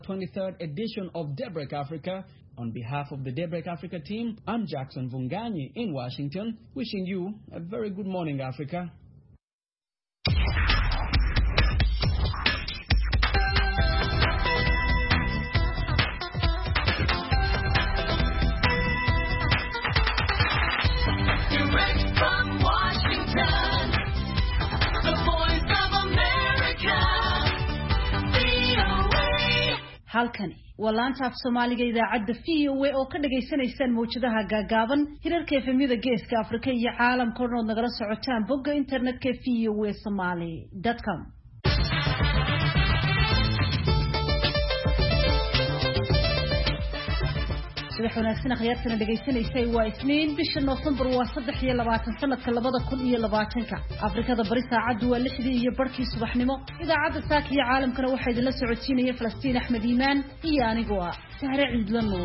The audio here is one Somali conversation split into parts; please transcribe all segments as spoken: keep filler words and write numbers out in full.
twenty-third edition of Daybreak Africa. On behalf of the Daybreak Africa team, I'm Jackson Vunganyi in Washington, wishing you a very good morning, Africa. halkani waa laanta af Soomaaliga idaacadda V O A oo ka dhageysanaysaan mowjadaha gaagaaban hirarka efemyada geeska Afrika iyo caalamka oo nagala socotaan bogga internetka v o a somali dot com. subax wanaagsan khayartana dhageysanaysay waa Isniin bisha November waa saddex iyo labaatan sanadka labada kun iyo labaatanka Afrikada bari saacadu waa lixdii iyo barkii subaxnimo idaacadda saakiya caalamkana waxay idin la socodsiinaya Falastiin Axmed Iimaan iyo anigoo ah Sahre Cidlano.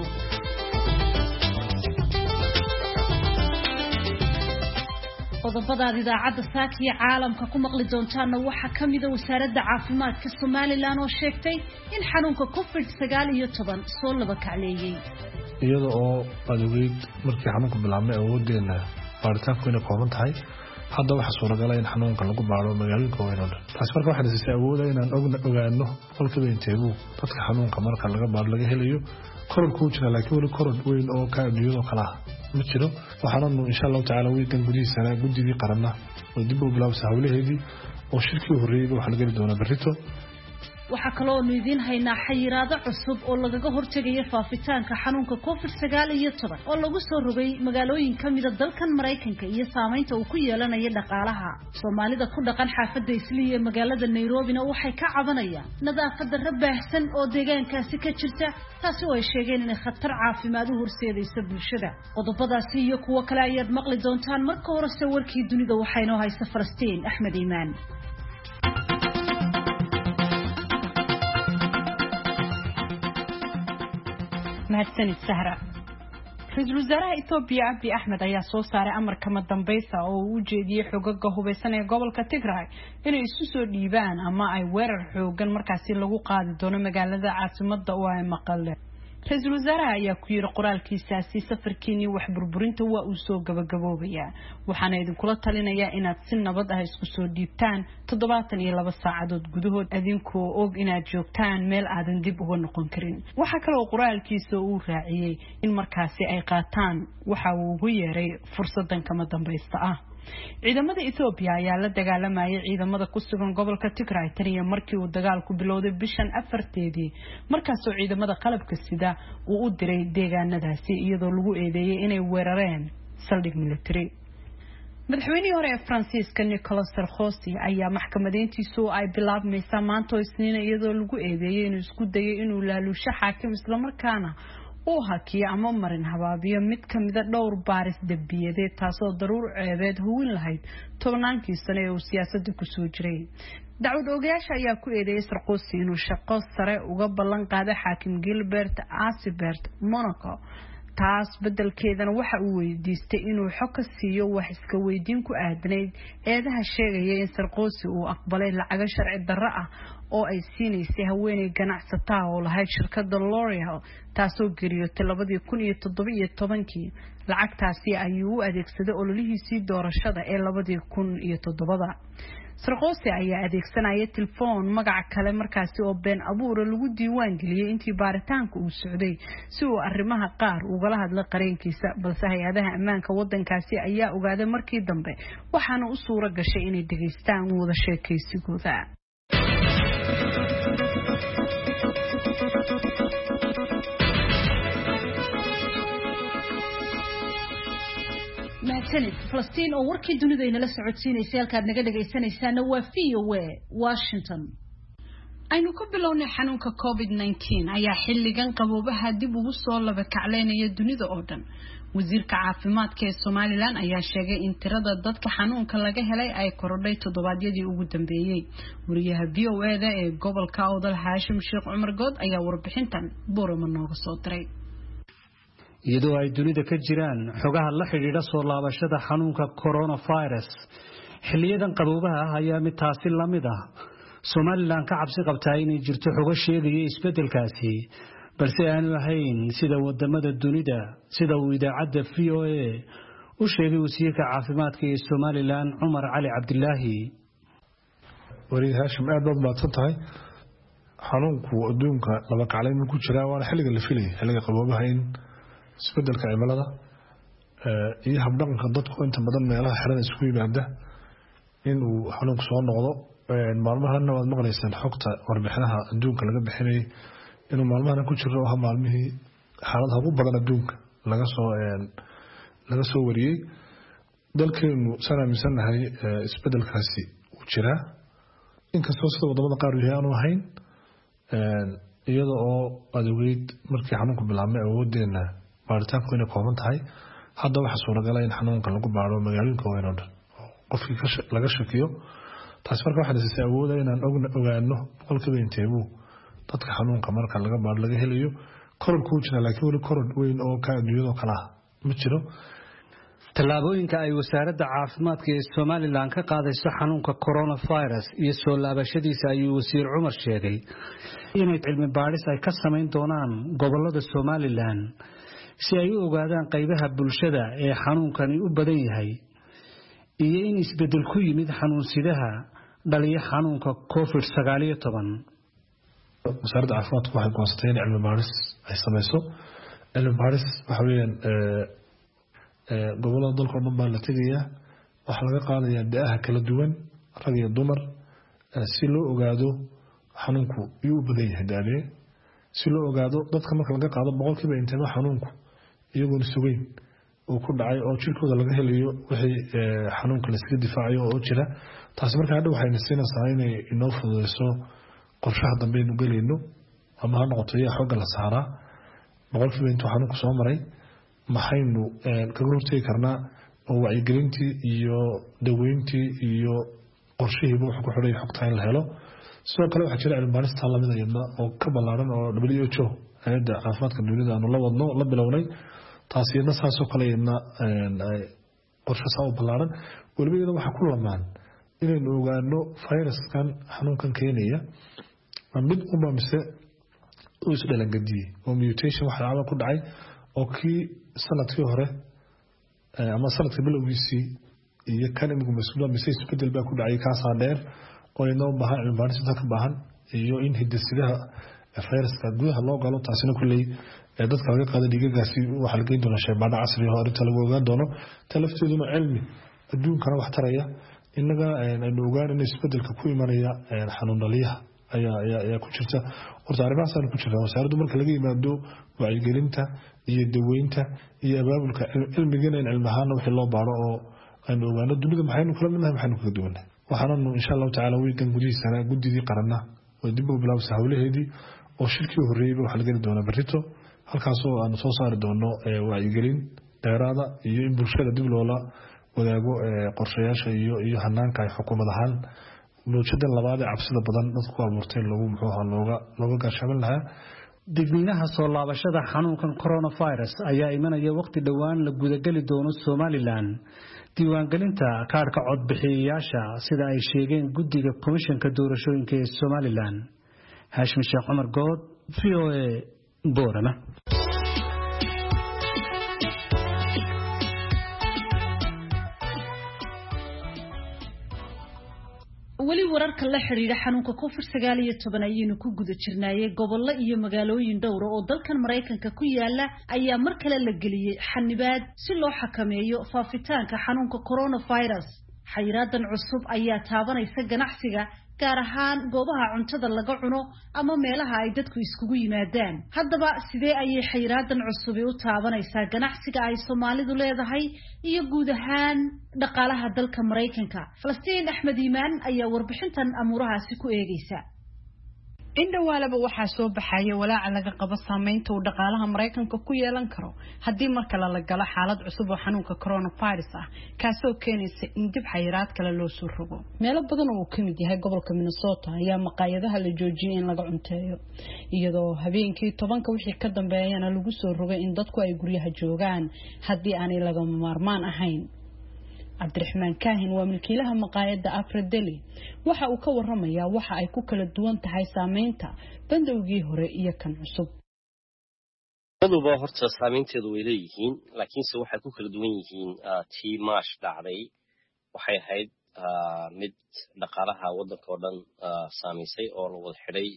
qodobada idaacadda saakiya caalamka ku maqli doontaana waxa kamid ah wasaaradda caafimaadka Soomaaliland oo sheegtay in xanuunka covid sagaal iyo toban soo laba kacleeyay iyada oo adeegid markii xanuunku bilaabmay awoodeena baaritaanku inay kooban tahay hadda waxa suuragal ah in xanuunka lagu baaro magaalooyinka weyn oo dhan taas marka waxa la awoodaya inaan ogaano qolkada inteebu dadka xanuunka marka laga baaro laga helayo koror ku jira laakiin wali koror weyn oo ka dhiyado kala ma jiro waxaanu insha Allah taala weekan gudihiisa gudidii qaranna oo dib u bilaabay hawlaheedii oo shirkii horeeyay waxa laga heli doonaa berrito waxa kale oo idin haynaa xayiraado cusub oo lagaga hortagayo faafitaanka xanuunka covid sagaal iyo toban oo lagu soo rogay magaalooyin kamid ah dalkan Mareykanka iyo saameynta uu ku yeelanayo dhaqaalaha Soomaalida ku dhaqan xaafadda Islii ee magaalada Nairobi waxay ka cabanayaan nadaafadda rabaahsan oo deegaankaasi ka jirta taasi oo ay sheegeen in khatar caafimaad u horseedayso bulshada qodobadaasi iyo kuwa kale ayaad maqli doontaan marka hore warkii dunida waxayna haysta Falastiin Axmed Iimaan. mahadsanid Sahra. Ra'iisul Wasaaraha Itoobiya Abiy Ahmed ayaa soo saaray amar kama dambaysa oo uu jeediyay xogaga hubeysan ee gobolka Tigray inay isu soo dhiibaan ama ay weerar xoogan markaasi lagu qaadi doono magaalada caasimadda oo ay Maqale. Ra'iisul Wasaaraha ayaa ku yiri qoraalkiisaasi safarkiini wax burburinta waa uu soo gabagaboobaya waxaana idin kula talinayaa inaad si nabad ah isku soo dhiibtaan toddobaatan iyo laba saacadood gudahood adinkoo og inaad joogtaan meel aadan dib uga noqon karin waxa kale oo qoraalkiisa uu raaciyay in markaasi ay qaataan waxa uu ugu yeeray fursadan kama dambaysta ah ciidamada Itoobiya ayaa la dagaalamayay ciidamada ku sugan gobolka Tigray tan iyo markii uu dagaalku bilowday bishan afarteedii markaas oo ciidamada qalabka sida uu u diray deegaanadaasi iyadoo lagu eedeeyay inay weerareen saldhig military madaxweynihii hore ee Faransiiska Nicolas Sarkozy ayaa maxkamadeyntiisu ay bilaabmaysaa maanta Isniin iyadoo lagu eedeeyay inuu isku dayay inuu laaluusho xaakim isla markaana oo hakiya ama marin habaabiyo mid kamida dhowr baaris dambiyeed taasoo daruur ceebeed huwin lahayd tobnaankii sano ee uu siyaasadda ku soo jiray dacwad ogayaasha ayaa ku eedeeyay Sarkozy inuu shaqo sare uga ballan qaaday xaakim Gilbert Asibert Monaco taas bedelkeedana waxa uu weydiistay inuu xog ka siiyo wax iska weydiin ku aadanayd eedaha sheegaya in Sarkozy uu aqbalay lacag sharci darro ah oo ay siineysay haweeney ganacsataa oo lahayd shirkadda L'Oreal taasoo geeriyootay labadii kun iyo toddoba iyo tobankii lacagtaasi ayuu u adeegsaday ololihiisii doorashada ee labadii kun iyo toddoba Sarkozy ayaa adeegsanaya telefoon magac kale markaasi oo been abuur lagu diiwaan geliyay intii baaritaanka uu socday si uu arrimaha qaar uga la hadlo qareenkiisa balse hay'adaha ammaanka wadankaasi ayaa ogaaday markii dambe waxaana u suura gashay inay dhageystaan wada sheekaysigooda mahadsanid Falastiin oo warkii dunida inala socodsiinaysay halkaad naga dhageysanaysaana waa V O A Washington. aynu ku bilownay xanuunka covid nineteen ayaa xilligan qaboobaha dib ugu soo laba kacleynaya dunida oo dhan wasiirka caafimaadka ee Soomaaliland ayaa sheegay in tirada dadka xanuunka laga helay ay korodhay toddobaadyadii ugu dambeeyay wariyaha V O A da ee gobolka Awdal Haashim Sheekh Cumar Good ayaa warbixintan Boorama nooga soo diray iyadoo ay dunida ka jiraan xogaha la xiriira soo laabashada xanuunka coronavirus xilliyadan qaboobaha ayaa mid taasi la mid ah Somaliland ka cabsi qabtaa inay jirto xogo sheegaya isbedelkaasi balse aanu ahayn sida wadamada dunida sida uu idaacadda V O A u sheegay wasiirka caafimaadka ee Somaliland Umar Ali Abdullahi wariye Hashim aad baad baadsan tahay xanuunku adduunka laba kacleyn ku jira waa xilliga la filay xilliga qaboobaha in isbedelka cimilada iyo habdhaqanka dadku inta badan meelaha xirada isku yimaada in uu xanuunku soo noqdo maalmahan waad maqlaysaan xogta warbixinaha adduunka laga bixinay inuu maalmahan ku jiro oo maalmihii xaaladaha ugu badan adduunka laga soo laga soo wariyay dalkeenu sanamiisanahay isbedelkaasi uu jira inkastoo sida wadamada qaar yahay aanu ahayn iyadoo oo adeeyd markii xanuunku bilaabmay awoodeena baaritaanku inay kooban tahay hadda waxa suuragal ah in xanuunka lagu baaro magaalooyinka weyn oo dhan qofkii laga shakiyo taas marka waxa la siiyay awood inaan ogaano boqolkiiba inteebuu dadka xanuunka marka laga baaro laga helayo koror ku jira laakiin wali koror weyn oo ka adduunyada kala ma jiro tallaabooyinka ay wasaaradda caafimaadka ee Somaliland ka qaadayso xanuunka coronavirus iyo soo laabashadiisa ayuu wasiir Umar sheegay inay cilmi baaris ay ka sameyn doonaan gobolada Somaliland si ay u ogaadaan qaybaha bulshada ee xanuunkani u badan yahay iyo in isbedel ku yimid xanuunsidaha dhaliya xanuunka covid sagaal iyo toban wasaaradda caafimaadku waxay go'aansatay in cilmi baaris ay sameyso cilmi baaris waxa weeyaan gobolada dalka oo dhan baa la tagayaa waxa laga qaadayaa da'aha kala duwan rag iyo dumar si loo ogaado xanuunku iyuu badan yahay daadee si loo ogaado dadka marka laga qaado boqolkiiba intee xanuunku iyagoo sugeyn oo ku dhacay oo jirkooda laga helayo wixii xanuunka la iska difaacayo oo jira taas marka hadda waxay nasiinaysaa inay inoo fududeyso qorshaha dambe inuu galayno ama ha noqoto yaa xooga la saaraa boqolkiiba intuu xanuunku soo maray maxaynu kaga hortegi karnaa oo wacyigelintii iyo daweyntii iyo qorshihiiba wuxuu ku xidhay xogta in la helo sidoo kale waxaa jira cilmi baarista lamid ah oo ka ballaaran oo W H O hay'adda caafimaadka dunida aanu la wadno la bilownay taasina saasoo kale ina qorshe saa u ballaaran waliba iyada waxaa ku lamaan inaynu ogaano fayraskan xanuunkan keenaya mid uma mise uu isdhalangadiye oo mutation waxa dhacda ku dhacay oo kii sanadkii hore ama sanadkii bilowgiisii iyo kan imigu mas'uula mise isbedel baa ku dhacay kaasa dheer oo inoo baahan cilmi baaris ka baahan iyo in hidasidaha fayraska gudaha loo galo taasina kulay dadka laga qaado dhiigagaasi waxa laga doonaa shaybaadha casri ah oo inta lagu ogaan doono talafteeduna cilmi adduunkana wax taraya inaga aynu ogaan in isbedelka ku imanaya xanuun dhaliyaha ayaa ayaa ku jirta horta arrimahaas aan ku jirnaa wasaaraddu marka laga yimaado wacyigelinta iyo daweynta iyo abaabulka cilmigana in cilmi ahaan wixii loo baaro oo aynu ogaano dunida maxaynu kala midnahay maxaynu kaga duwannahay waxaanu insha allahu tacaala weegan gudihiisana gudidii qaranna oo dib u bilaabsa hawlaheedii oo shirkii horreeyay waxa laga doonaa barito halkaas oo aan soo saari doono wacyigelin dheeraada iyo in bulshada dib loola wadaago qorshayaasha iyo iyo hanaanka ay xukuumad ahaan bulshada labaad ee cabsida badan dadku abuurtay lagu muxuu ahaa looga looga gaashamin lahaa digniinaha soo laabashada xanuunkan coronavirus ayaa imanaya waqti dhawaan la gudagali doono Somaliland diiwaangelinta kaarka codbixiyayaasha sida ay sheegeen guddiga komishanka doorashooyinka ee Somaliland Hashim Sheekh Umar Good V O A Boorama wali wararka la xiriira xanuunka covid sagaal iyo toban ayaynu ku guda jirnaayay gobollo iyo magaalooyin dhowr oo dalkan Mareykanka ku yaala ayaa mar kale la geliyay xanibaad si loo xakameeyo faafitaanka xanuunka coronavirus xayiraadan cusub ayaa taabanaysa ganacsiga gaar ahaan goobaha cuntada laga cuno ama meelaha ay dadku iskugu yimaadaan haddaba sidee ayay xayiraadan cusub u taabanaysaa ganacsiga ay Soomaalidu leedahay iyo guud ahaan dhaqaalaha dalka Mareykanka Falastiin Axmed Iimaan ayaa warbixintan amuurahaasi ku eegaysa indhawaalaba waxaa soo baxaya walaaca laga qabo saameynta uu dhaqaalaha Mareykanka ku yeelan karo haddii marka la galo xaalad cusub oo xanuunka coronavirus ah kaasoo keenaysa in dib xayiraad kale loo soo rogo meelo badan oo ka mid yahay gobolka Minnesota ayaa maqaayadaha la joojiyay in laga cunteeyo iyadoo habeenkii tobanka wixii ka dambeeyana lagu soo rogay in dadku ay guryaha joogaan haddii aanay laga maarmaan ahayn cabdiraxmaan kaahin waa milkiilaha maqaayadda Afradeli waxa uu ka warramayaa waxa ay ku kala duwan tahay saameynta bandowgii hore iyo kan cusub. labaduba horta saameynteedu way leeyihiin laakiinse waxay ku kala duwan yihiin tii maash dhacday waxay ahayd mid dhaqaalaha waddanka oo dhan saameysay oo la wada xidhay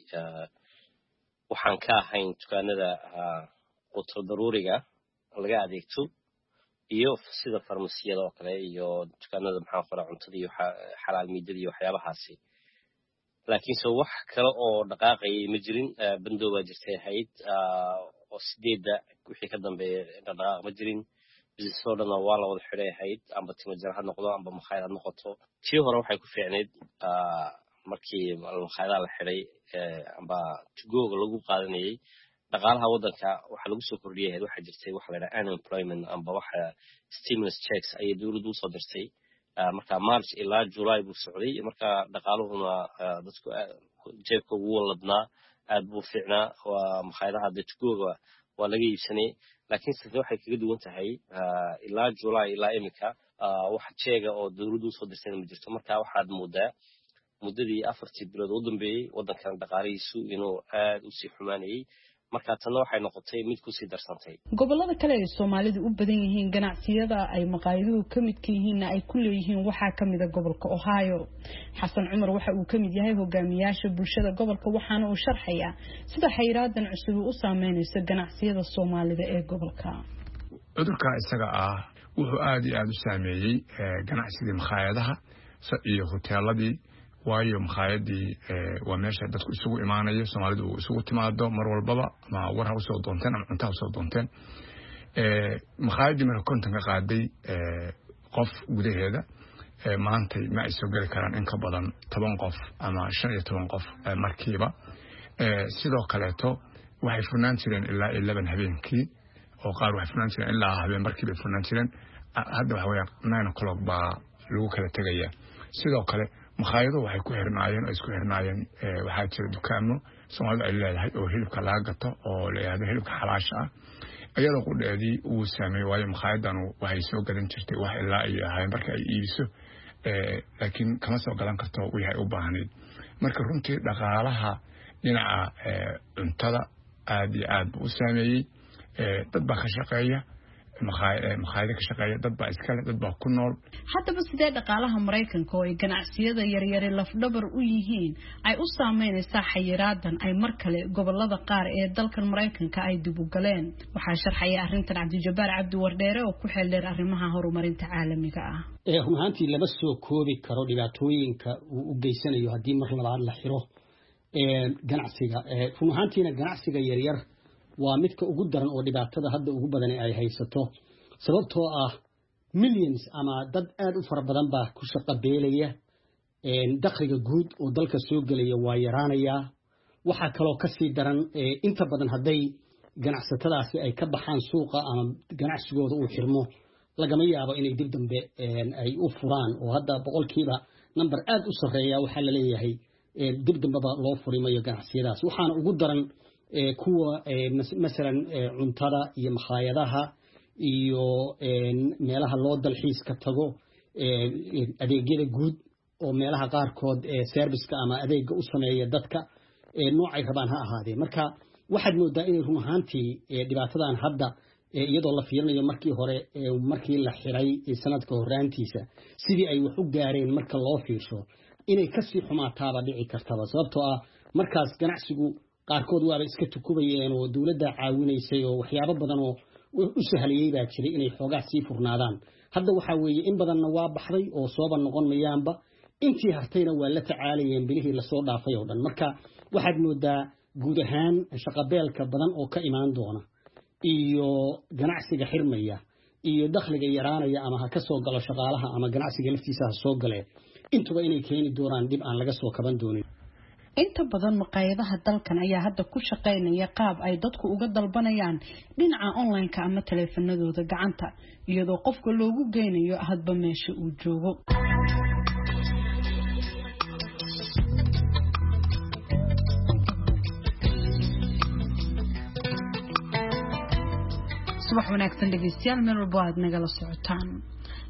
waxaan ka ahayn dukaanada qutul daruuriga laga adeegto iyo sida farmasiyada oo kale iyo dukaanada maxaa qoraa cuntada iyo xalaal miidada iyo waxyaabahaasi laakiinse wax kale oo dhaqaaqayay ma jirin bandow baa jirtay ahayd oo sideeda wixii ka dambeeyay dhaqaaq ma jirin business oo dhan waa la wada xidhay ahayd amba timajar ha noqdo amba makhaayad ha noqoto tii hore waxay ku fiicneed markii makhaayadaha la xidhay amba tugooga lagu qaadanayay dhaqaalaha waddanka waxa lagu soo kordhiyay waxa jirtay waxa la yiraahdo unemployment amba waxa stimulus checks ay dawladdu soo dirtay marka March ilaa July buu socday marka dhaqaaluhuna dadku jeebka ugu waladnaa aad buu fiicnaa waa makhaayadaha dadkooga waa laga iibsanay laakiin sidoo waxay kaga duwan tahay ilaa July ilaa imika waxa jeega oo dawladdu soo dirtay ma jirto marka waxaad moodaa muddadii afartii bilood u dambeeyay waddankan dhaqaalihiisu inuu aad u sii xumaanayay marka tan waxay noqotay mid ku sii darsantay gobolada kale ee Soomaalidu u badan yihiin ganacsiyada ay maqaayaduhu ka mid ka yihiin ay ku leeyihiin waxa kamid ah gobolka Ohio Xasan Cumar waxa uu kamid yahay hogaamiyaasha bulshada gobolka waxaana uu sharxayaa sida xayraadan cusub u saameynayso ganacsiyada Soomaalida ee gobolka cudurka isaga ah wuxuu aad iyo aad u saameeyay ganacsiga maqaayadaha iyo hoteeladii waayo makhaayadii waa meesha dadku isugu imaanayo Soomaalidu isugu timaado mar walbaba ma war ha soo doonteen ama cunto soo doonteen ee makhaayadii marka konton ka qaaday qof gudaheeda maanta ma ay soo gali karaan in ka badan toban qof ama shan iyo toban qof markiiba sidoo kaleeto waxay furnaan jireen ilaa eleven habeenkii oo qaar waxay furnaan jireen ilaa habeen markiiba furnaan jireen hadda waxa weeye nine o'clock baa lagu kala tagayaa sidoo kale makhaayado waxay ku xirnaayeen oo isku xirnaayeen waxa jira dukaamo Soomaalidu ay leedahay oo hilibka laga gato oo leeyahay hilibka xalaasha ah ayadoo qudheedii uu saameeyay waayo makhaayaddan waxay soo gadan jirtay wax ilaa ay ahayn marka ay iibiso laakiin kama soo gadan karto wixii ay u baahnayd marka runtii dhaqaalaha dhinaca cuntada aad iyo aad u saameeyay dad baa ka shaqeeya makhaayada ka shaqeeya dad baa iskale dad baa ku nool haddaba sidee dhaqaalaha Mareykanka oo ay ganacsiyada yaryar lafdhabar u yihiin ay u saameynaysaa xayiraadan ay mar kale gobolada qaar ee dalkan Mareykanka ay dib u galeen waxa sharxaya arrintan Cabdijabaar Cabdi Wardheere oo ku xeeldheer arrimaha horumarinta caalamiga ah ee runtii laba soo koobi karo dhibaatooyinka uu u geysanayo hadii mar labaad la xiro ee ganacsiga ee runtiina ganacsiga yaryar waa midka ugu daran oo dhibaatada hadda ugu badan ay haysato sababtoo ah millions ama dad aad u fara badan baa ku shaqo beelaya een dakhliga guud oo dalka soo galaya waa yaraanaya waxa kale oo ka sii daran inta badan haday ganacsatadaasi ay ka baxaan suuqa ama ganacsigooda uu xirmo lagama yaabo inay dib dambe ay u furaan oo hadda boqolkiiba number aad u sareeya waxa la leeyahay dib dambe loo furimayo ganacsiyadaas waxaana ugu daran kuwa مثلا cuntada iyo makhaayadaha iyo meelaha loo dalxiis ka tago adeegyada guud oo meelaha qaar kood serviceka ama adeega u sameeya dadka noocay rabaan ha ahaadee marka waxaad moodaa inay run ahaantii dhibaatadan hadda iyadoo la fiirinayo markii hore markii la xiray sanadka horaantiisa sidii ay wax u gaareen marka loo fiirsho inay ka sii xumaataaba dhici kartaba sababtoo ah markaas ganacsigu qaarkood waa iska tukubayeen oo dawladda caawinaysay oo waxyaabo badan oo u sahliyay baa jiray inay xoogaa sii furnaadaan hadda waxa weeye in badanna waa baxday oo sooba noqon mayaanba intii hartayna waa la tacaalayeen bilihii la soo dhaafay oo dhan marka waxaad moodaa guud ahaan shaqabeelka badan oo ka imaan doona iyo ganacsiga xirmaya iyo dakhliga yaraanaya ama ha ka soo galo shaqaalaha ama ganacsiga laftiisa ha soo galeen intuba inay keeni doonaan dib aan laga soo kaban doonin inta badan maqaayadaha dalkan ayaa hadda ku shaqeynaya qaab ay dadku uga dalbanayaan dhinaca online-ka ama taleefanadooda gacanta iyadoo qofka loogu geynayo hadba meesha uu joogo subax wanaagsan dhegeystayaal meel walba aad nagala socotaan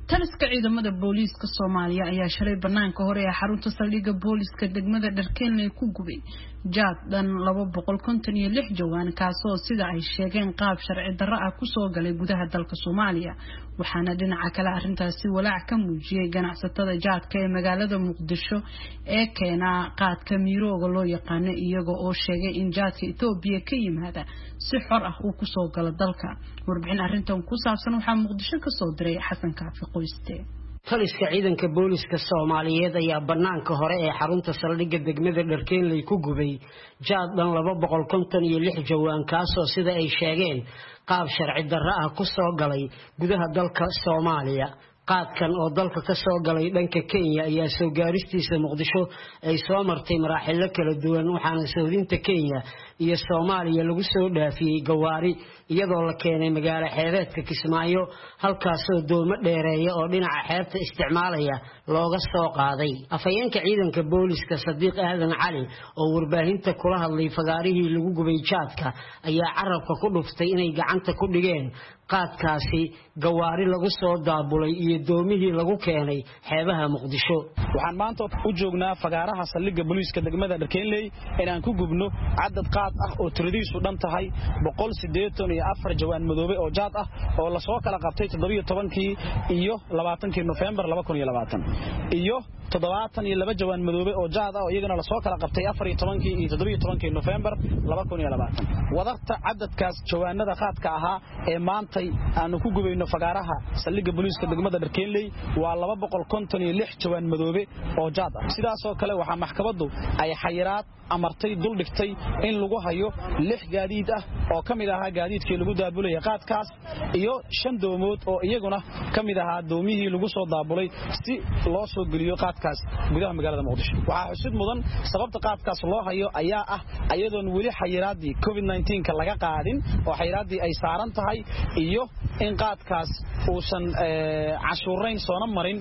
taliska ciidamada booliiska Soomaaliya ayaa shalay banaanka hore ee xarunta saldhigga booliiska degmada Dharkeenley ku gubay jaad dhan laba boqol konton iyo lix jawaan kaasoo sida ay sheegeen qaab sharci darro ah ku soo galay gudaha dalka Soomaaliya waxaana dhinaca kale arrintaasi walaac ka muujiyay ganacsatada jaadka ee magaalada Muqdisho ee keena qaadka miirooga loo yaqaan iyaga oo sheegay in jaadka Itoobiya ka yimaada si xor ah uu ku soo galo dalka warbixin arrintan ku saabsan waxa Muqdisho ka soo diray Xasan Kaafi qoyste taliska ciidanka booliiska Soomaaliyeed ayaa banaanka hore ee xarunta saldhigga degmada Dharkeenley ku gubay jaad dhan laba boqol konton iyo lix jawaan kaasoo sida ay sheegeen qaab sharci darro ah ku soo galay gudaha dalka Soomaaliya qaadkan oo dalka ka soo galay dhanka Kenya ayaa soo gaaristiisa Muqdisho ay soo martay maraaxil kala duwan waxaana Saudinta Kenya iyo Soomaaliya lagu soo dhaafiyay gawaari iyadoo la keenay magaalo xeebeedka Kismaayo halkaasoo doomo dheereeya oo dhinaca xeebta isticmaalaya looga soo qaaday afayeenka ciidanka booliiska Sadiiq Aadan Cali oo warbaahinta kula hadlay fagaarihii lagu gubay jaadka ayaa carabka ku dhuftay inay gacanta ku dhigeen qaadkaasi gawaari lagu soo daabulay iyo doomihii lagu keenay xeebaha Muqdisho waxaan maanta u joognaa fagaaraha saldhigga booliiska degmada Dharkeenley inaan ku gubno cadad qaad ah oo tiradiisu dhan tahay boqol siddeetan iyo afar jawaan madoobe oo jaad ah oo la soo kala qabtay toddoba iyo tobankii iyo labaatankii November laba kun iyo labaatan iyo toddobaatan iyo laba jawaan madoobe oo jaad ah oo iyagana la soo kala qabtay afar iyo tobankii iyo toddoba iyo tobankii November laba kun iyo labaatan wadarta cadadkaas jawaanada qaadka ahaa ee maanta aanu ku gubayno fagaaraha saldhigga booliiska degmada Dharkeenley waa laba boqol konton iyo lix jawaan madoobe oo jaad ah sidaas oo kale waxa maxkamaddu ay xayiraad amartay dul dhigtay in lagu hayo lix gaadiid ah oo kamid ahaa gaadiidkii lagu daabulay qaadkaas iyo shan doomood oo iyaguna kamid ahaa doomihii lagu soo daabulay si loo soo geliyo qaadkaas gudaha magaalada Muqdisho waxa xusid mudan sababta qaadkaas loo hayo ayaa ah ayadoon wali xayiraadii covid nineteen ka laga qaadin oo xayiraadii ay saaran tahay iyo in qaadkaas uusan cashuurayn soona marin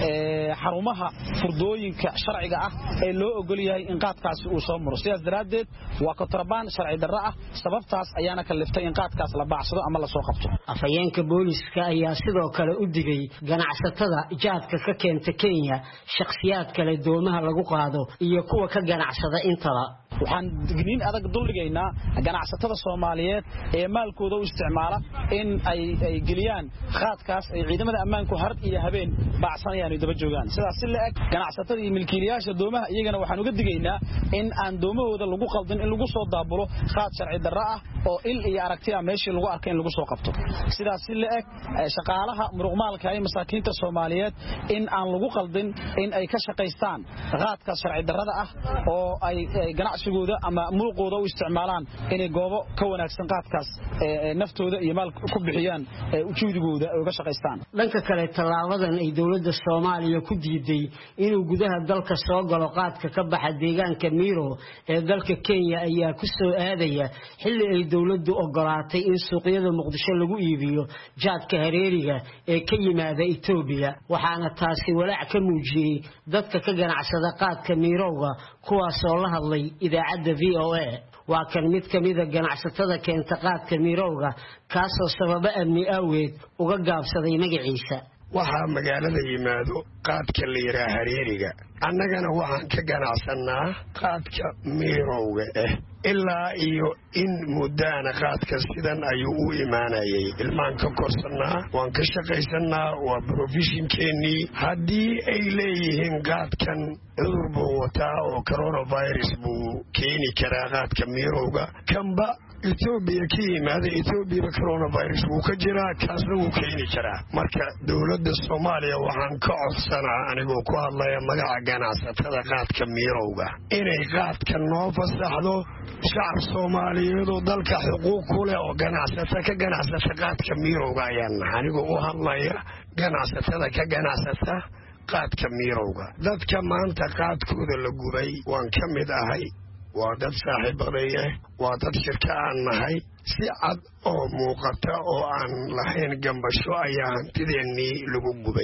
xarumaha furdooyinka sharciga ah ee loo ogol yahay in qaadkaas uu soo maro sidaas daraadeed waa kontrabaan sharci darro ah sababtaas ayaana kaliftay in qaadkaas la baacsado ama la soo qabto afayeenka booliiska ayaa sidoo kale u digay ganacsatada jaadka ka keenta Kenya shakhsiyaad kale doomaha lagu qaado iyo kuwa ka ganacsada intaba waxaan digniin adag dulligaynaa ganacsatada Soomaaliyeed ee maalkooda u isticmaala in ay ay geliyaan qaadkaas ay ciidamada ammaanku har iyo habeen baacsanayaan daba joogaan sidaas si la eg ganacsatada iyo milkiilayaasha doomaha iyagana waxaan uga digaynaa in aan doomahooda lagu qaldin in lagu soo daabulo qaad sharci darro ah oo il iyo aragti ah meeshii lagu arkay in lagu soo qabto sidaas si la eg shaqaalaha muruqmaalka ay masaakiinta Soomaaliyeed in aan lagu qaldin in ay ka shaqeystaan qaadka sharci darrada ah oo ay ganacsigooda ama muuqooda u isticmaalaan inay goobo ka wanaagsan qaadkaas ee naftooda iyo maal ku bixiyaan ujeedadooda ay uga shaqeystaan dhanka kale talaabadan ay dawladda Soomaaliya ku diiday inuu gudaha dalka soo galo qaadka ka baxa deegaanka Miiro ee dalka Kenya ayaa ku soo aadaya xilli ay dawladdu ogolaatay in suuqyada Muqdisho lagu iibiyo jaadka hareeriga ee ka yimaada Itoobiya waxaana taasi walaac ka muujiyay dadka ka ganacsada qaadka Miirowga kuwaas oo la hadlay idaacadda V O A waa kan mid kamid ah ganacsatada keenta qaadka Miirowga kaasoo sababa amni awgeed uga gaabsaday magaciisa waxaa magaalada yimaado qaadka la yiraahdo hareeriga annagana waxaan ka ganacsanaa qaadka Miirowga eh ilaa iyo in muddaana qaadka sidan ayuu u imaanayay ilmaan ka korsanaa waan ka shaqaysanaa waa professionkeennii haddii ay leeyihiin qaadkan cudur buu wataa oo coronavirus buu keeni karaa qaadka Miirowga kanba Ethiopia ka yimaada Ethiopia coronavirus wuu ka jiraa kaasna wuu keeni karaa marka dawladda Soomaaliya waxaan ka codsanaa anigoo ku hadlaya magaca ganacsatada qaadka Miirowga inay qaadka noo fasaxdo shacab Soomaaliyeed oo dalka xuquuq ku leh oo ganacsata ka ganacsata qaadka Miirowga ayaan anigoo u hadlaya ganacsatada ka ganacsata qaadka Miirowga dadka maanta qaadkooda la gubay waan ka mid ahay waa dad saaxiibadeeya waa dad shirka aan nahay si cad oo muuqata oo aan lahayn gambasho ayaa hantideennii lagu gubay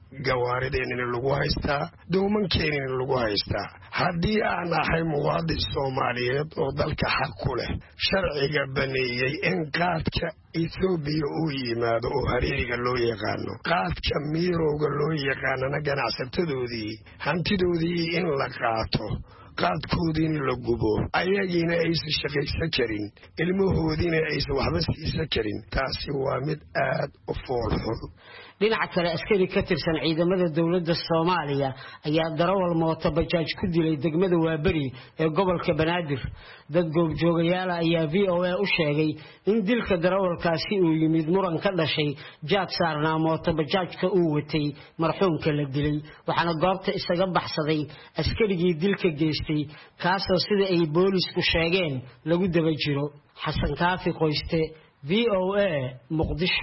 gawaarideenina lagu haystaa doomankeenina lagu haystaa haddii aan ahay muwaadin soomaaliyeed oo dalka xaq ku leh sharciga baneeyey in qaadka ethoobiya uu yimaado oo hareeriga loo yaqaano qaadka miirowga loo yaqaanana ganacsatadoodii hantidoodii in la qaato qaadkoodiina la gubo ayagiina aysan shaqaysan karin ilmahoodiina aysan waxba siisan karin taasi waa mid aad u fool xun dhinaca kale askari ka tirsan ciidamada dawladda Soomaaliya ayaa darawal mooto bajaaj ku dilay degmada Waabari ee gobolka Banaadir dad goobjoogayaal ayaa V O A u sheegay in dilka darawalkaasi uu yimid muran ka dhashay jaad saarnaa mooto bajaajka uu watay marxuumka la dilay waxaana goobta isaga baxsaday askarigii dilka geystay kaasoo sida ay boolisku sheegeen lagu daba jiro Xasan Kaafi Qoyste V O A Muqdisho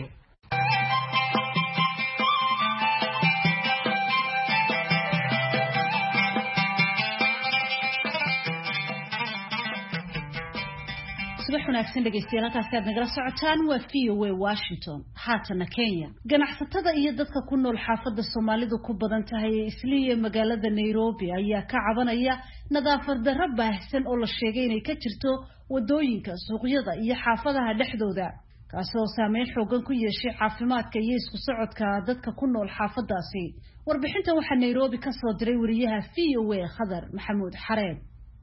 subax wanaagsan dhegeystayaal halkaas aad nagala socotaan waa V O A Washington haatana Kenya ganacsatada iyo dadka ku nool xaafadda Soomaalidu ku badan tahay ee isliye magaalada Nairobi ayaa ka cabanaya nadaafad darro baahsan oo la sheegay inay ka jirto wadooyinka suuqyada iyo xaafadaha dhexdooda kaasoo saameyn xooggan ku yeeshay caafimaadka iyo isku socodka dadka ku nool xaafadaasi warbixintan waxaa Nairobi ka soo diray wariyaha V O A Khadar Maxamuud Xareen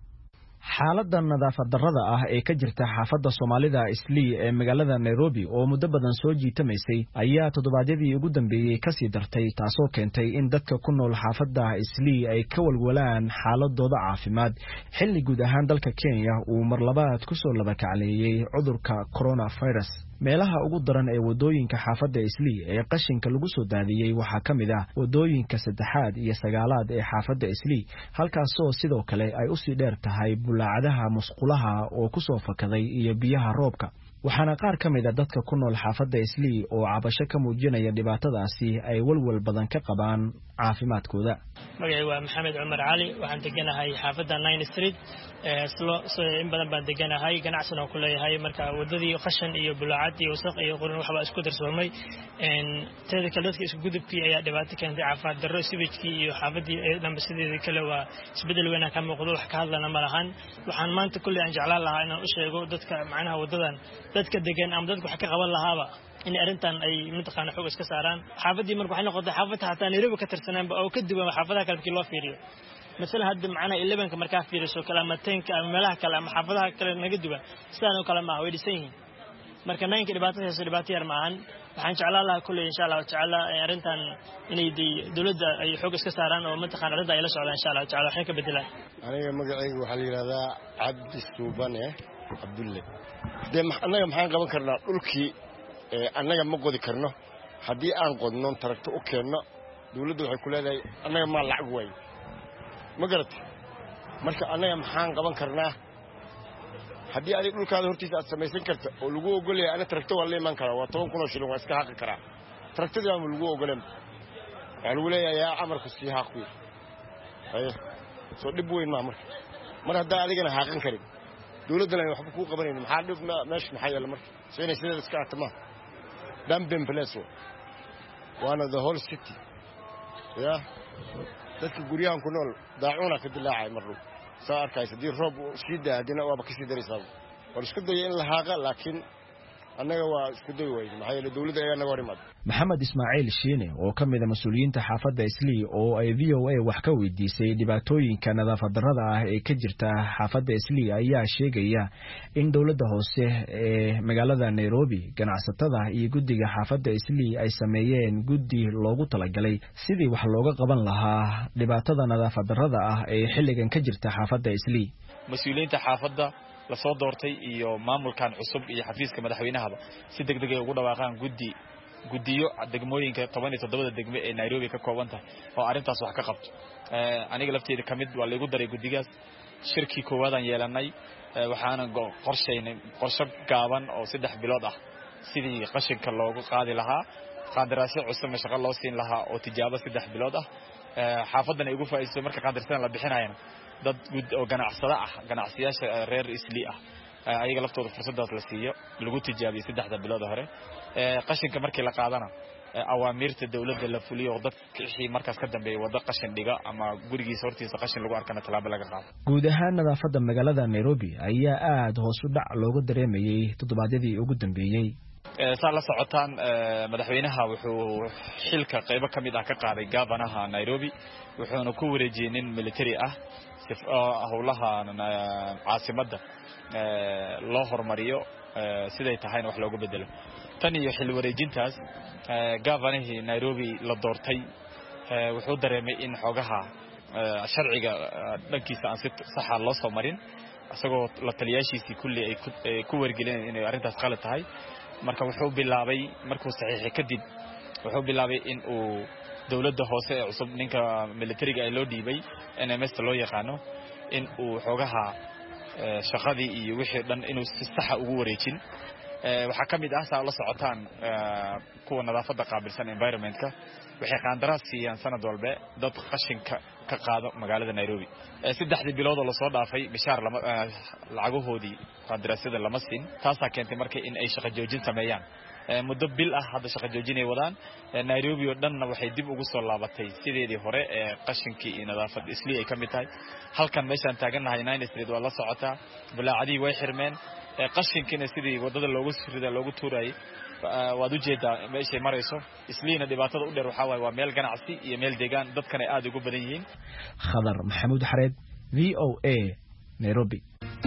xaaladda nadaafad darrada ah ee ka jirta xaafadda Soomaalida Islii ee magaalada Nairobi oo muddo badan soo jiitamaysay ayaa toddobaadyadii ugu dambeeyay ka sii dartay taasoo keentay in dadka ku nool xaafadda Islii ay ka walwalaan xaaladooda caafimaad xilli guud ahaan dalka Kenya uu mar labaad ku soo laba kacleeyay cudurka coronavirus meelaha ugu daran ee wadooyinka xaafadda Islii ee qashinka lagu soo daadiyay waxaa ka mid ah wadooyinka saddexaad iyo sagaalaad ee xaafadda Islii halkaasoo sidoo kale ay u sii dheer tahay bulaacadaha musqulaha oo ku soo fakaday iyo biyaha roobka waxaana qaar ka mid ah dadka ku nool xaafadda Islii oo cabasho ka muujinaya dhibaatadaasi ay walwal badan ka qabaan caafimaadkooda magacaygu waa Maxamed Cumar Cali waxaan deganahay xaafadda nine street ee slo in badan baan deganahay ganacsi oo ku leeyahay marka wadadii qashan iyo bulaacad iyo wasaq iyo quran waxba isku darsoomay een teeda kale dadka isku gudubkii ayaa dhibaato keentay caafimaad darro sibijkii iyo xaafadii ee dhambadeedii kale waa isbedel weyn ka muuqdo wax ka hadlana ma lahan waxaan maanta kulli aan jeclaan lahaa inaan u sheego dadka macnaha wadadan dadka degan ama dadku wax ka qaban lahaaba in arintan ay midqaan xoog iska saaraan xaafadii markuu waxay noqotay xaafadda hataa Nairobi ka tirsanaan oo ka duwan xaafadaha kale loo fiiriyo مثلا هذا معنا eleven ka markaa fiiriso kala tenka ama meelaha kale ama xaafadaha kale naga duwan sidaan oo kale ma way dhisan marka nine ka dhibaatadaas dhibaato yar maahan waxaan jeclaan lahaa kulli insha Allah taala arintan inay dawladda ay xoog iska saaraan oo midqaan arinta ay la socdaan insha Allah taala waxay ka bedelaan aniga magacaygu waxa la yiraahdaa Cabdi Suubane Abdulle de anaga maxaan qaban karnaa dhulkii anaga ma qodi karno hadii aan qodno taragto u keenno dawladdu waxay ku leedahay anaga ma lacag way ma garatay marka anaga maxaan qaban karnaa hadii aad dhulkaada hortiisa aad samaysan karto oo lagu ogolay ana taragto waa leeman kara waa toban kun oo shilin waa iska xaqi kara taragtada aan lagu ogoleen waxa lagu leeyahay amarku si xaqi ay soo dib weyn ma marka mar hadaa adigana xaqan karin dawladda ay waxba ku qabanayeen maxaa dhib meesh maxay yeelay marka seenay sida iska atama dumping place waana the whole city ya dadka guriyaan ku nool daacuna ka dilaacay marro soo arkaysa di roob shida hadina waa ka sii daraysaa war isku day in la haaqa laakiin annaga waa isku day weyn maxay la dawladda ay naga warimad Maxamed Ismaaciil Shiine oo ka mid ah mas'uuliyiinta xaafadda Islii oo ay V O A wax ka weydiisay dhibaatooyinka nadaafad darrada ah ee ka jirta xaafadda Islii ayaa sheegaya in dawladda hoose ee magaalada Nairobi ganacsatada iyo guddiga xaafadda Islii ay sameeyeen guddi loogu talagalay sidii wax looga qaban lahaa dhibaatada nadaafad darrada ah ee xilligan ka jirta xaafadda Islii mas'uuliyiinta xaafadda la soo doortay iyo maamulkan cusub iyo xafiiska madaxweynaha si degdeg ah ugu dhawaaqaan guddi gudiyo degmooyinka toban iyo toddoba degmo ee Nairobi ka kooban tahay oo arintaas wax ka qabto ee aniga lafteeda kamid waa la igu daray gudigaas shirki koowaad aan yeelanay waxaana qorsheynay qorshe gaaban oo saddex bilood ah sidii qashinka loogu qaadi lahaa qandaraasyo cusub ma shaqo loo siin lahaa oo tijaabo saddex bilood ah xaafadan ay ugu faa'iideysay marka qandarsan la bixinayna dad gud oo ganacsada ah ganacsiyasha reer Islii ah ayaga laftooda fursadaas la siiyo lagu tijaabiyo saddexda bilood hore ee qashinka markii la qaadana awaamirta dawladda la fuliyo dadka wixii markaas ka dambeeyay wada qashin dhiga ama gurigiisa hortiisa qashin lagu arkana talaabo laga qaado guud ahaan nadaafadda magaalada Nairobi ayaa aad hoos u dhac looga dareemayay toddobaadyadii ugu dambeeyay saa la socotaan madaxweynaha wuxuu xilka qaybo kamid ah ka qaaday governaha Nairobi wuxuuna ku wareejiyay nin military ah si howlaha caasimadda loo hormariyo siday tahayna wax loogu bedelo tan iyo xil wareejintaas governaha Nairobi la doortay wuxuu dareemay in xogaha sharciga dhankiisa aan si sax ah loo soo marin asagoo la taliyaashiisii kulli ay ku wargelinayeen inay arrintaas qalad tahay marka wuxuu bilaabay markuu saxiixay kadib wuxuu bilaabay in uu dawladda hoose ee cusub ninka militariga ay loo dhiibay N M S loo yaqaano in uu xogaha shaqadii iyo wixii dhan inuu si sax ah ugu wareejin waxa kamid ah saa la socotaan kuwa nadaafadda qaabilsan environmentka waxay qaandaraas siiyaan sanad walba dad qashinka ka qaado magaalada Nairobi saddexdii bilood oo la soo dhaafay bishaar lama lacagahoodii qandaraasada lama siin taasa keentay markay in ay shaqo joojin sameeyaan muddo bil ah hadda shaqo joojin ay wadaan Nairobi oo dhanna waxay dib ugu soo laabatay sideedii hore ee qashinkii iyo nadaafad isli ay kamid tahay halkan meeshaan taaganahay nine street waa la socotaa balaacadii way xirmeen qashinkiina sidii wadada loogu sirida loogu tuuray waad u jeedaa meeshay marayso isliina dhibaatada u dheer waxa waa meel ganacsi iyo meel deegaan dadkana aad ugu badan yihiin Khadar Maxamuud Xareed V O A Nairobi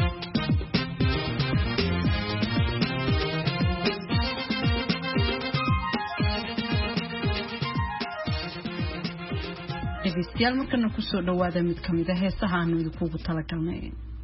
dhegeystayaal markana ku soo dhawaada mid kamid ah heesaha aanu idinku talagalnay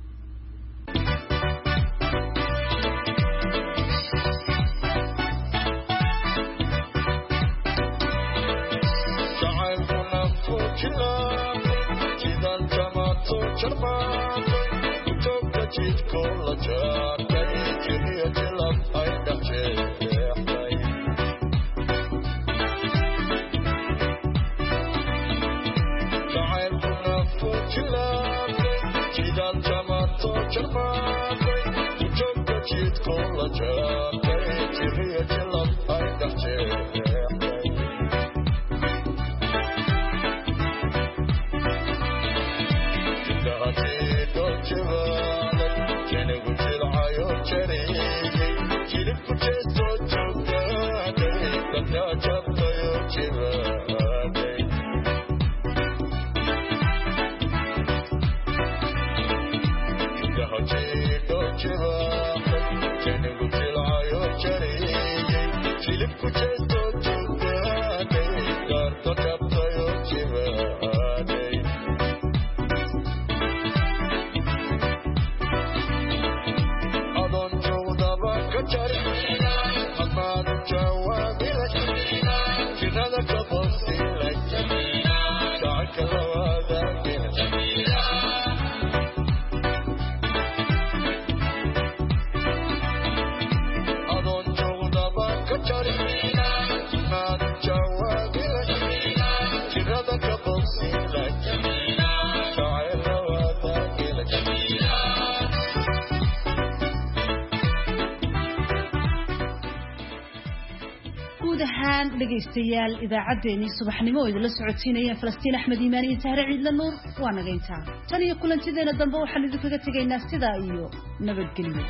dhegeystayaal idaacadeeni subaxnimo oo idin la socodsiinayeen Falastiin Axmed Iimaan iyo Tahre Ciidla Nuur waa nageynta tan iyo kulantideena dambe waxaan idin kaga tagaynaa sidaa iyo nabadgelyo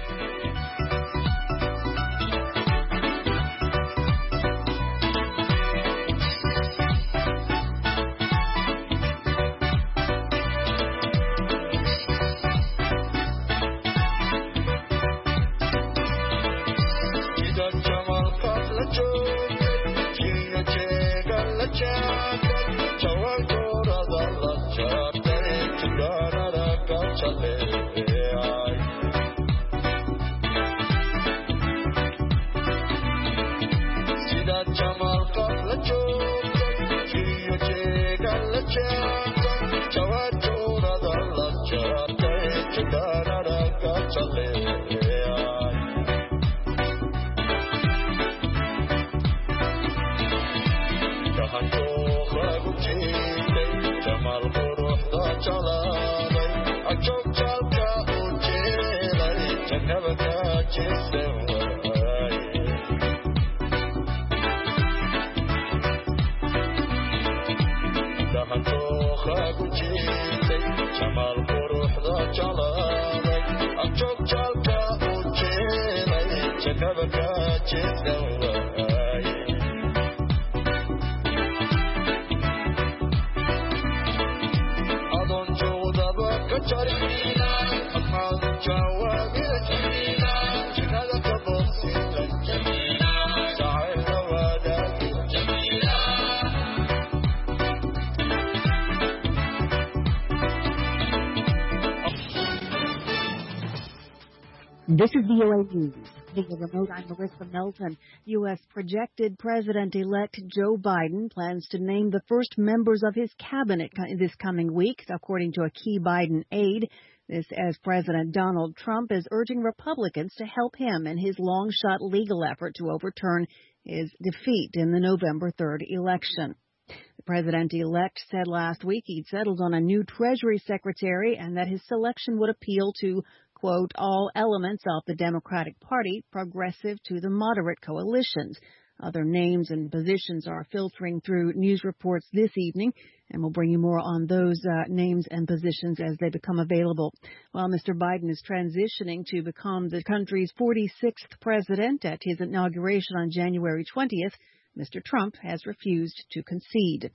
This is V O A News. Via remote, I'm Marissa Melton. U S projected President-elect Joe Biden plans to name the first members of his cabinet this coming week, according to a key Biden aide. This as President Donald Trump is urging Republicans to help him in his long-shot legal effort to overturn his defeat in the November third election. The president-elect said last week he'd settled on a new Treasury Secretary and that his selection would appeal to, quote, all elements of the Democratic Party, progressive to the moderate coalitions. Other names and positions are filtering through news reports this evening, and we'll bring you more on those uh, names and positions as they become available. While Mister Biden is transitioning to become the country's forty-sixth president at his inauguration on January twentieth, Mister Trump has refused to concede.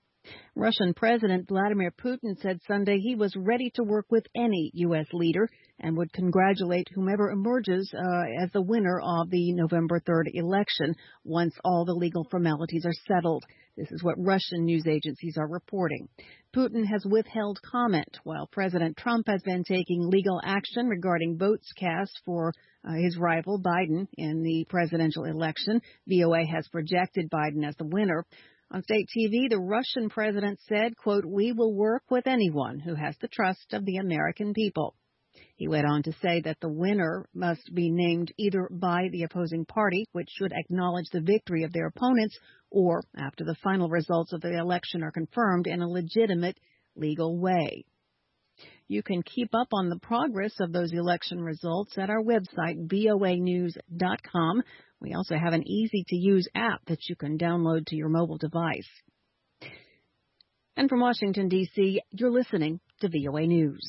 Russian President Vladimir Putin said Sunday he was ready to work with any U S leader and would congratulate whomever emerges uh, as the winner of the November third election once all the legal formalities are settled. This is what Russian news agencies are reporting. Putin has withheld comment while President Trump has been taking legal action regarding votes cast for uh, his rival Biden in the presidential election. V O A has projected Biden as the winner. On state T V, the Russian president said, quote, we will work with anyone who has the trust of the American people. He went on to say that the winner must be named either by the opposing party, which should acknowledge the victory of their opponents, or after the final results of the election are confirmed in a legitimate legal way. You can keep up on the progress of those election results at our website, V O A news dot com. We also have an easy-to-use app that you can download to your mobile device. And from Washington, D C, you're listening to V O A News.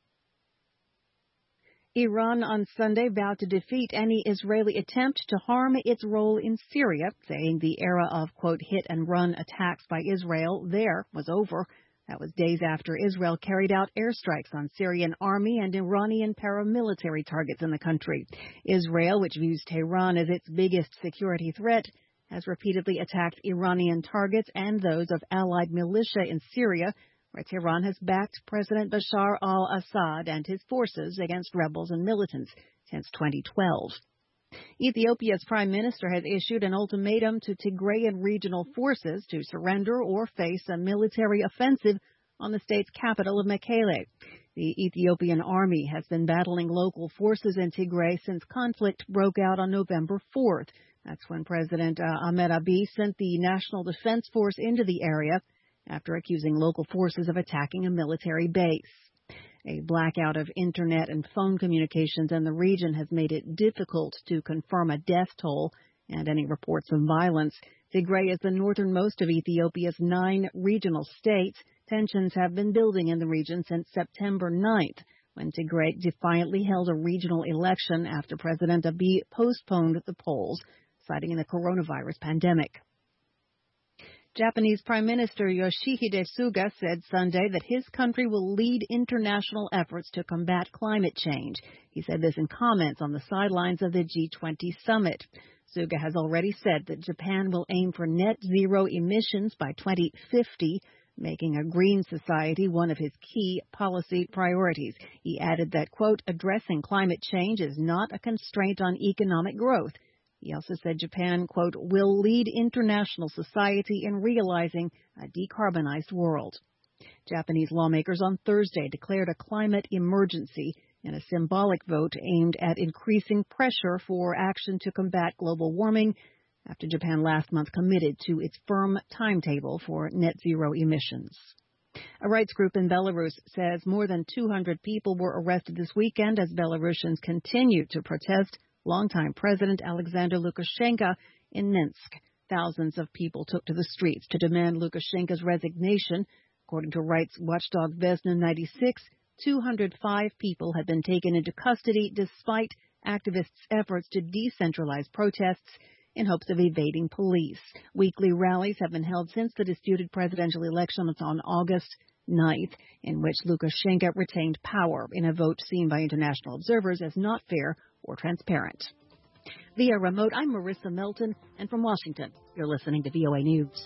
Iran on Sunday vowed to defeat any Israeli attempt to harm its role in Syria, saying the era of, quote, hit-and-run attacks by Israel there was over. That was days after Israel carried out airstrikes on Syrian army and Iranian paramilitary targets in the country. Israel, which views Tehran as its biggest security threat, has repeatedly attacked Iranian targets and those of allied militia in Syria, where Tehran has backed President Bashar al-Assad and his forces against rebels and militants since twenty twelve. Ethiopia's prime minister has issued an ultimatum to Tigrayan regional forces to surrender or face a military offensive on the state's capital of Mekele. The Ethiopian army has been battling local forces in Tigray since conflict broke out on November fourth. That's when President uh, Ahmed Abiy sent the National Defense Force into the area after accusing local forces of attacking a military base. A blackout of internet and phone communications in the region has made it difficult to confirm a death toll and any reports of violence. Tigray is the northernmost of Ethiopia's nine regional states. Tensions have been building in the region since September ninth, when Tigray defiantly held a regional election after President Abiy postponed the polls, citing the coronavirus pandemic. Japanese Prime Minister Yoshihide Suga said Sunday that his country will lead international efforts to combat climate change. He said this in comments on the sidelines of the G twenty summit. Suga has already said that Japan will aim for net zero emissions by twenty fifty, making a green society one of his key policy priorities. He added that, quote, addressing climate change is not a constraint on economic growth. He also said Japan, quote, will lead international society in realizing a decarbonized world. Japanese lawmakers on Thursday declared a climate emergency in a symbolic vote aimed at increasing pressure for action to combat global warming after Japan last month committed to its firm timetable for net zero emissions. A rights group in Belarus says more than two hundred people were arrested this weekend as Belarusians continue to protest longtime President Alexander Lukashenko in Minsk. Thousands of people took to the streets to demand Lukashenko's resignation. According to rights watchdog Vesna ninety-six, two hundred five people had been taken into custody despite activists' efforts to decentralize protests in hopes of evading police. Weekly rallies have been held since the disputed presidential election on August ninth, in which Lukashenko retained power in a vote seen by international observers as not fair or transparent. Via remote, I'm Marissa Melton, and from Washington, you're listening to V O A News.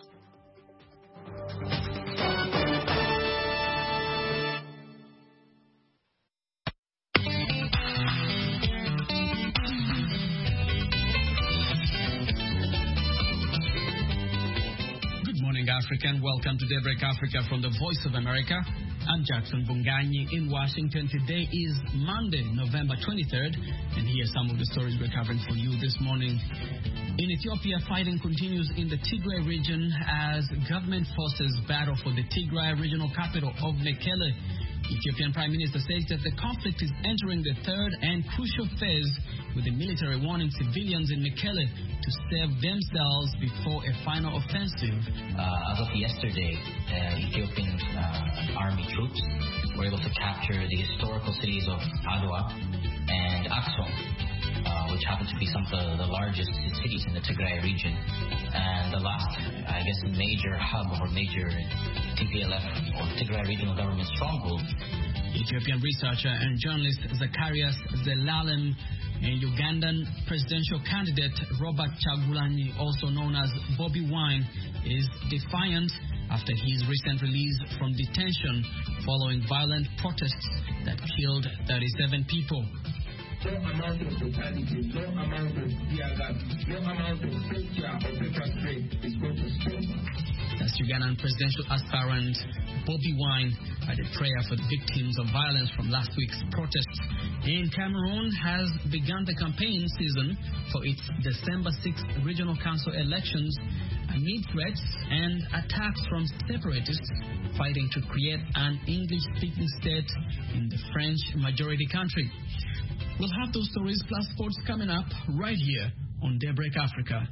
Africa, and welcome to Daybreak Africa from the Voice of America. I'm Jackson Vunganyi in Washington. Today is Monday, November twenty-third, and here are some of the stories we're covering for you this morning. In Ethiopia, fighting continues in the Tigray region as government forces battle for the Tigray regional capital of Mekelle. Ethiopian Prime Minister says that the conflict is entering the third and crucial phase, with the military warning civilians in Mekelle to save themselves before a final offensive. Uh, as of yesterday, uh, Ethiopian uh, army troops were able to capture the historical cities of Adwa and Aksum, uh, which happen to be some of the, the largest cities in the Tigray region. And the last, I guess, major hub or major T P L F or Tigray Regional Government stronghold. Ethiopian researcher and journalist Zacharias Zelalem and Ugandan presidential candidate Robert Chagulanyi, also known as Bobby Wine, is defiant after his recent release from detention following violent protests that killed thirty-seven people. No amount of brutality, no amount of tear gas, no amount of torture or pepper spray is going to stop. That's Ugandan presidential aspirant Bobby Wine at a prayer for the victims of violence from last week's protests. In Cameroon has begun the campaign season for its December sixth regional council elections amid threats and attacks from separatists fighting to create an English-speaking state in the French-majority country. We'll have those stories plus sports coming up right here on Daybreak Africa.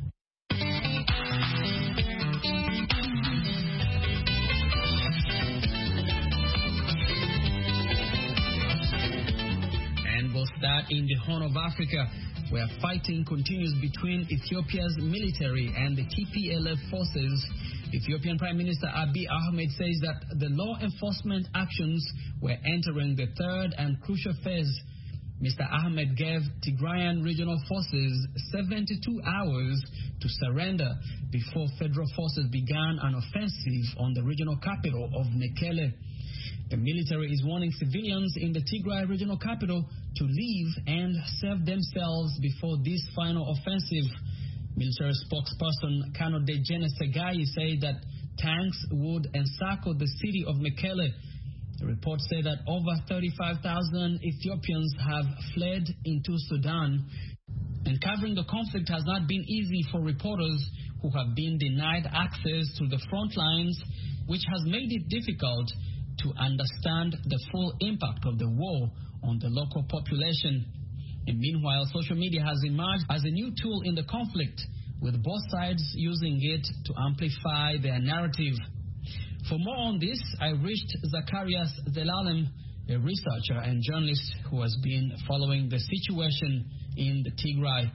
And we'll start in the Horn of Africa, where fighting continues between Ethiopia's military and the T P L F forces. Ethiopian Prime Minister Abiy Ahmed says that the law enforcement actions were entering the third and crucial phase. Mister Ahmed gave Tigrayan regional forces seventy-two hours to surrender before federal forces began an offensive on the regional capital of Mekelle. The military is warning civilians in the Tigray regional capital to leave and save themselves before this final offensive. Military spokesperson Kanode Jene Segayi said that tanks would encircle the city of Mekelle. The report said that over thirty-five thousand Ethiopians have fled into Sudan, and covering the conflict has not been easy for reporters who have been denied access to the front lines, which has made it difficult to understand the full impact of the war on the local population. And meanwhile, social media has emerged as a new tool in the conflict, with both sides using it to amplify their narrative. For more on this, I reached Zacharias Zelalem, a researcher and journalist who has been following the situation in the Tigray.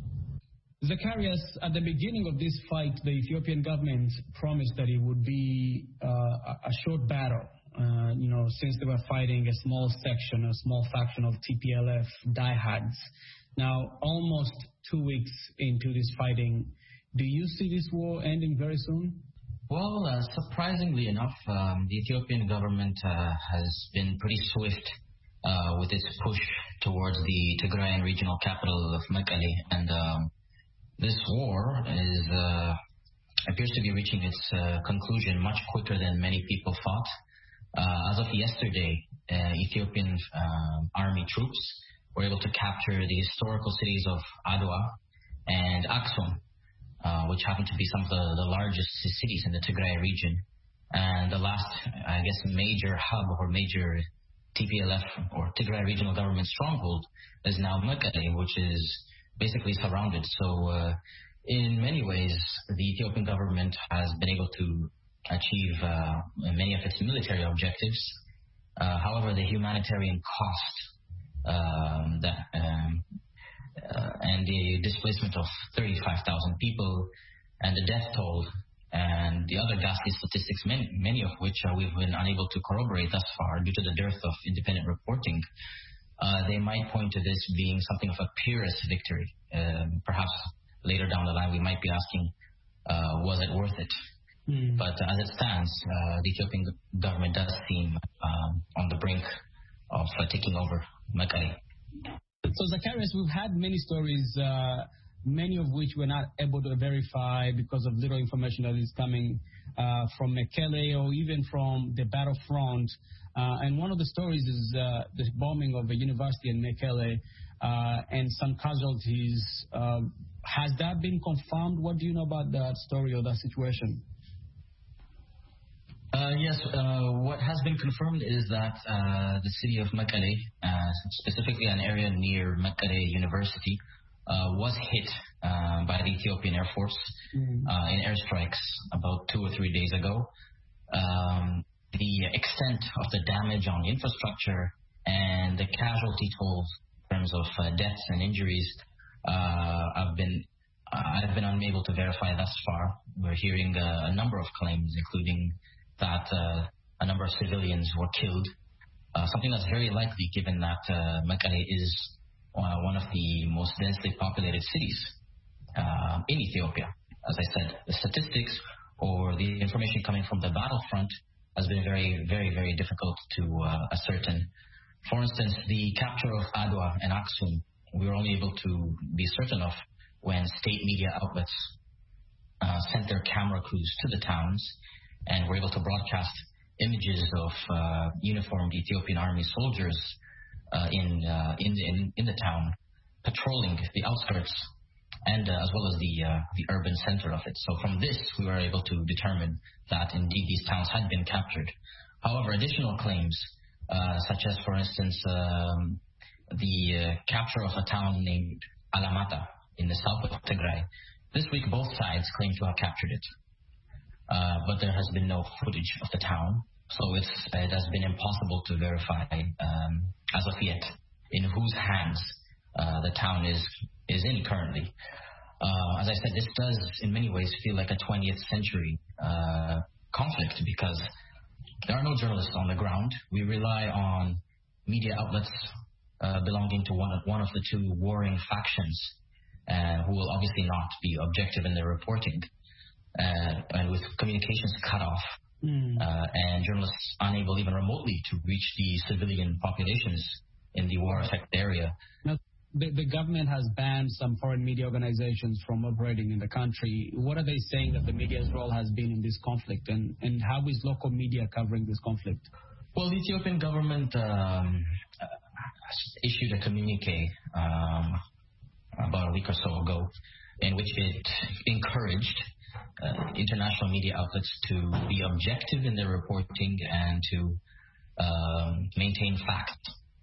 Zacharias, at the beginning of this fight, the Ethiopian government promised that it would be uh, a short battle. Uh, you know, since they were fighting a small section, a small faction of T P L F diehards. Now, almost two weeks into this fighting, do you see this war ending very soon? Well, uh, surprisingly enough, um, the Ethiopian government uh, has been pretty swift uh, with its push towards the Tigrayan regional capital of Mekelle, and um, this war is uh, appears to be reaching its uh, conclusion much quicker than many people thought. Uh, as of yesterday, uh, Ethiopian uh, army troops were able to capture the historical cities of Adwa and Aksum, uh, which happen to be some of the, the largest cities in the Tigray region. And the last, I guess, major hub or major T P L F or Tigray Regional Government stronghold is now Mekelle, which is basically surrounded. So uh, in many ways, the Ethiopian government has been able to achieve uh, many of its military objectives. Uh, however, the humanitarian cost um, that um, uh, and the displacement of thirty-five thousand people, and the death toll, and the other ghastly statistics, many, many of which uh, we've been unable to corroborate thus far due to the dearth of independent reporting, uh, they might point to this being something of a Pyrrhus victory. Um, perhaps later down the line we might be asking, uh, was it worth it? Mm. But uh, as it stands, uh, the Ethiopian government does seem um, on the brink of uh, taking over Mekelle. So Zacharias, we've had many stories, uh, many of which we're not able to verify because of little information that is coming uh, from Mekelle or even from the battlefront. Uh, and one of the stories is uh, the bombing of a university in Mekelle uh, and some casualties. Uh, has that been confirmed? What do you know about that story or that situation? Uh, yes, uh, what has been confirmed is that uh, the city of Mekelle, uh, specifically an area near Mekelle University, uh, was hit uh, by the Ethiopian Air Force mm. uh, in airstrikes about two or three days ago. Um, the extent of the damage on the infrastructure and the casualty tolls in terms of uh, deaths and injuries uh, have been uh, I've been unable to verify thus far. We're hearing uh, a number of claims, including that uh, a number of civilians were killed, uh, something that's very likely given that uh, Mekelle is uh, one of the most densely populated cities uh, in Ethiopia. As I said, the statistics or the information coming from the battlefront has been very, very, very difficult to uh, ascertain. For instance, the capture of Adwa and Aksum, we were only able to be certain of when state media outlets uh, sent their camera crews to the towns and were able to broadcast images of uh, uniformed Ethiopian army soldiers uh, in, uh, in, in in the town, patrolling the outskirts and uh, as well as the uh, the urban center of it. So from this, we were able to determine that indeed these towns had been captured. However, additional claims, uh, such as, for instance, um, the uh, capture of a town named Alamata in the south of Tigray. This week, both sides claim to have captured it. Uh, but there has been no footage of the town, so it's, it has been impossible to verify um, as of yet in whose hands uh, the town is is in currently. Uh, as I said, this does in many ways feel like a twentieth century uh, conflict because there are no journalists on the ground. We rely on media outlets uh, belonging to one of, one of the two warring factions uh, who will obviously not be objective in their reporting. Uh, and with communications cut off, mm. uh, and journalists unable even remotely to reach the civilian populations in the war-affected area. Now, the, the government has banned some foreign media organizations from operating in the country. What are they saying that the media's role has been in this conflict, and, and how is local media covering this conflict? Well, the Ethiopian government um, issued a communique um, about a week or so ago in which it encouraged Uh, international media outlets to be objective in their reporting and to um, maintain fact.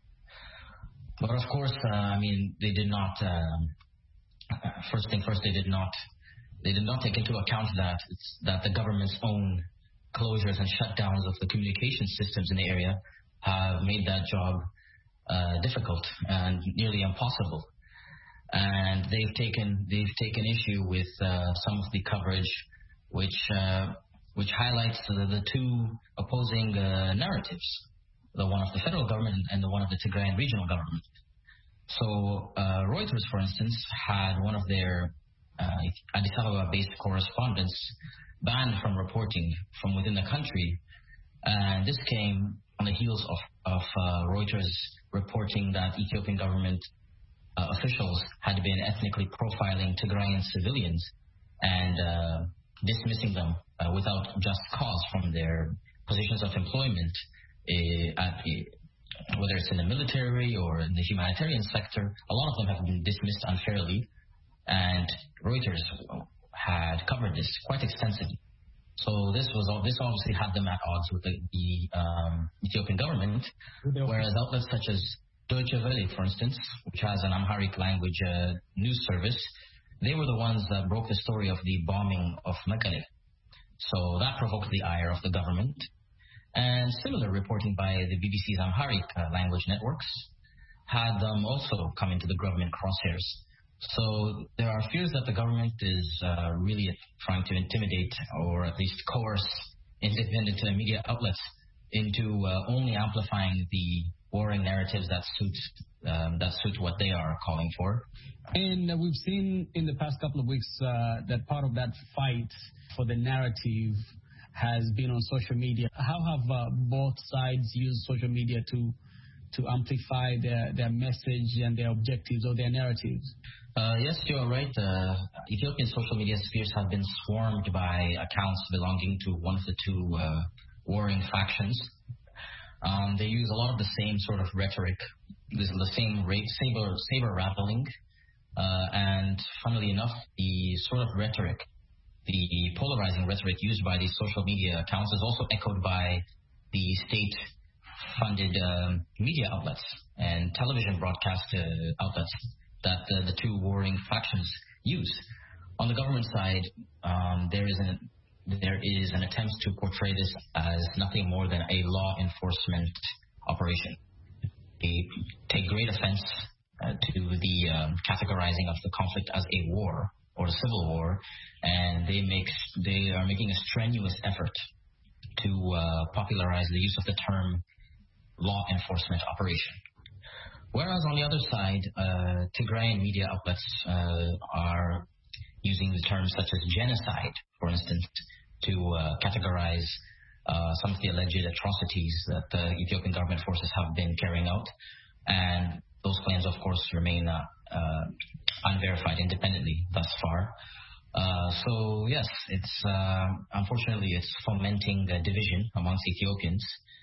But of course, uh, I mean, they did not. Um, first thing first, they did not. They did not take into account that it's, that the government's own closures and shutdowns of the communication systems in the area have made that job uh, difficult and nearly impossible. And they've taken they've taken issue with uh, some of the coverage, which uh, which highlights the, the two opposing uh, narratives, the one of the federal government and the one of the Tigrayan regional government. So uh, Reuters, for instance, had one of their uh, Addis Ababa-based correspondents banned from reporting from within the country, and this came on the heels of of uh, Reuters reporting that Ethiopian government Uh, officials had been ethnically profiling Tigrayan civilians and uh, dismissing them uh, without just cause from their positions of employment, uh, at, uh, whether it's in the military or in the humanitarian sector. A lot of them have been dismissed unfairly, and Reuters had covered this quite extensively. So this was this obviously had them at odds with the, the um, Ethiopian government, whereas outlets such as Deutsche Welle, for instance, which has an Amharic language uh, news service, they were the ones that broke the story of the bombing of Mekelle. So that provoked the ire of the government. And similar reporting by the B B C's Amharic uh, language networks had them also come into the government crosshairs. So there are fears that the government is uh, really trying to intimidate or at least coerce independent media outlets into uh, only amplifying the warring narratives that suit um, that suit what they are calling for. And uh, we've seen in the past couple of weeks uh, that part of that fight for the narrative has been on social media. How have uh, both sides used social media to to amplify their, their message and their objectives or their narratives? Uh, yes, you are right. Uh, Ethiopian social media spheres have been swarmed by accounts belonging to one of the two uh, warring factions. Um, they use a lot of the same sort of rhetoric, this, the same ra- saber, saber rattling, uh, and funnily enough, the sort of rhetoric, the polarizing rhetoric used by these social media accounts is also echoed by the state-funded um, media outlets and television broadcast uh, outlets that uh, the two warring factions use. On the government side, um, there is an there is an attempt to portray this as nothing more than a law enforcement operation. They take great offense uh, to the um, categorizing of the conflict as a war or a civil war, and they make they are making a strenuous effort to uh, popularize the use of the term law enforcement operation. Whereas on the other side, uh, Tigrayan media outlets uh, are using the terms such as genocide, for instance, to uh, categorize uh, some of the alleged atrocities that the Ethiopian government forces have been carrying out. And those claims, of course, remain uh, uh, unverified independently thus far. Uh, so, yes, it's uh, unfortunately it's fomenting a division amongst Ethiopians.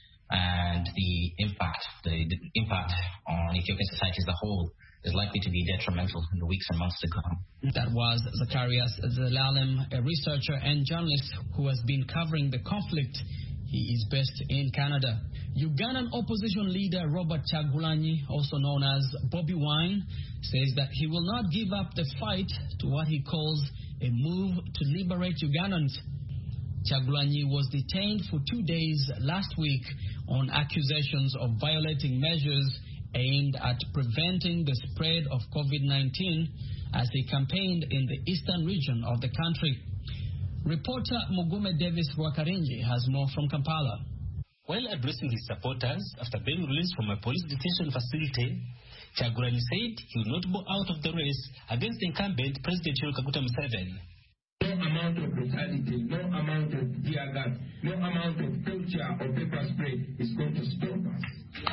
And the impact, the, the impact on Ethiopian society as a whole is likely to be detrimental in the weeks and months to come. That was Zacharias Zelalem, a researcher and journalist who has been covering the conflict. He is based in Canada. Ugandan opposition leader Robert Kyagulanyi, also known as Bobi Wine, says that he will not give up the fight to what he calls a move to liberate Ugandans. Kyagulanyi was detained for two days last week on accusations of violating measures aimed at preventing the spread of COVID nineteen as he campaigned in the eastern region of the country. Reporter Mugume Davis Rwakarinji has more from Kampala. While addressing his supporters after being released from a police detention facility, Kyagulanyi said he would not bow out of the race against the incumbent President Yoweri Kaguta Museveni. No amount of brutality, no amount of tear gas, no amount of torture or pepper spray is going to stop us.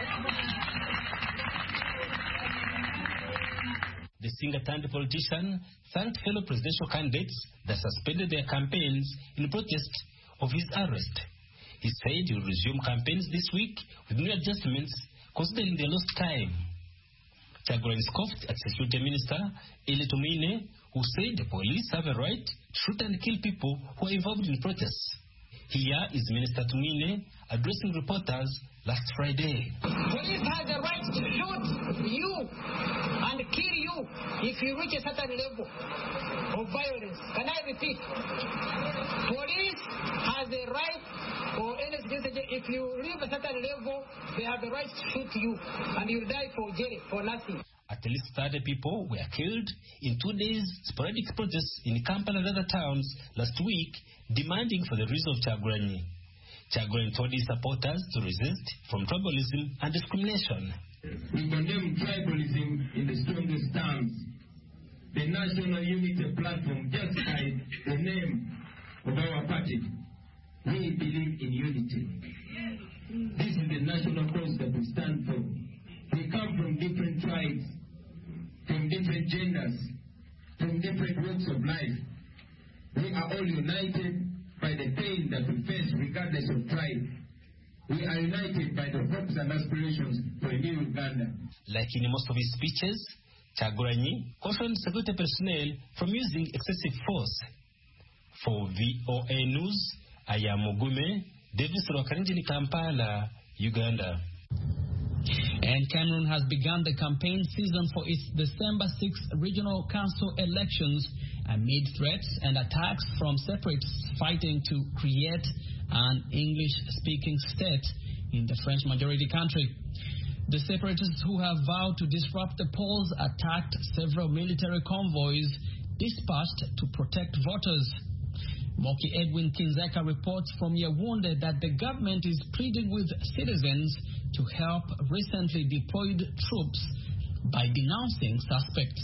The singer-turned-politician thanked fellow presidential candidates that suspended their campaigns in protest of his arrest. He said he will resume campaigns this week with new adjustments considering the lost time. Kyagulanyi scoffed at Security Minister Eli Tumine, who said the police have a right to shoot and kill people who are involved in protests. Here is Minister Tumine addressing reporters last Friday. Police has the right to shoot you and kill you if you reach a certain level of violence. Can I repeat? Police has the right, or any citizen, if you reach a certain level, they have the right to shoot you and you die for jail for nothing. At least thirty people were killed in two days sporadic protests in Kampala and other towns last week, demanding for the release of Kyagulanyi. Kyagulanyi told his supporters to resist from tribalism and discrimination. We condemn tribalism in the strongest terms. The National Unity Platform justified the name of our party. We believe in unity. This is the national cause that we stand for. We come from different tribes, from different genders, from different walks of life. We are all united by the pain that we face regardless of tribe. We are united by the hopes and aspirations for a new Uganda. Like in most of his speeches, Kyagulanyi cautioned security personnel from using excessive force. For V O A News, I am Mugume Davis Rwakarinji, Kampala, Uganda. And Cameroon has begun the campaign season for its December sixth regional council elections amid threats and attacks from separatists fighting to create an English-speaking state in the French-majority country. The separatists who have vowed to disrupt the polls attacked several military convoys dispatched to protect voters. Moki Edwin Kinzeka reports from Yaoundé that the government is pleading with citizens to help recently deployed troops by denouncing suspects.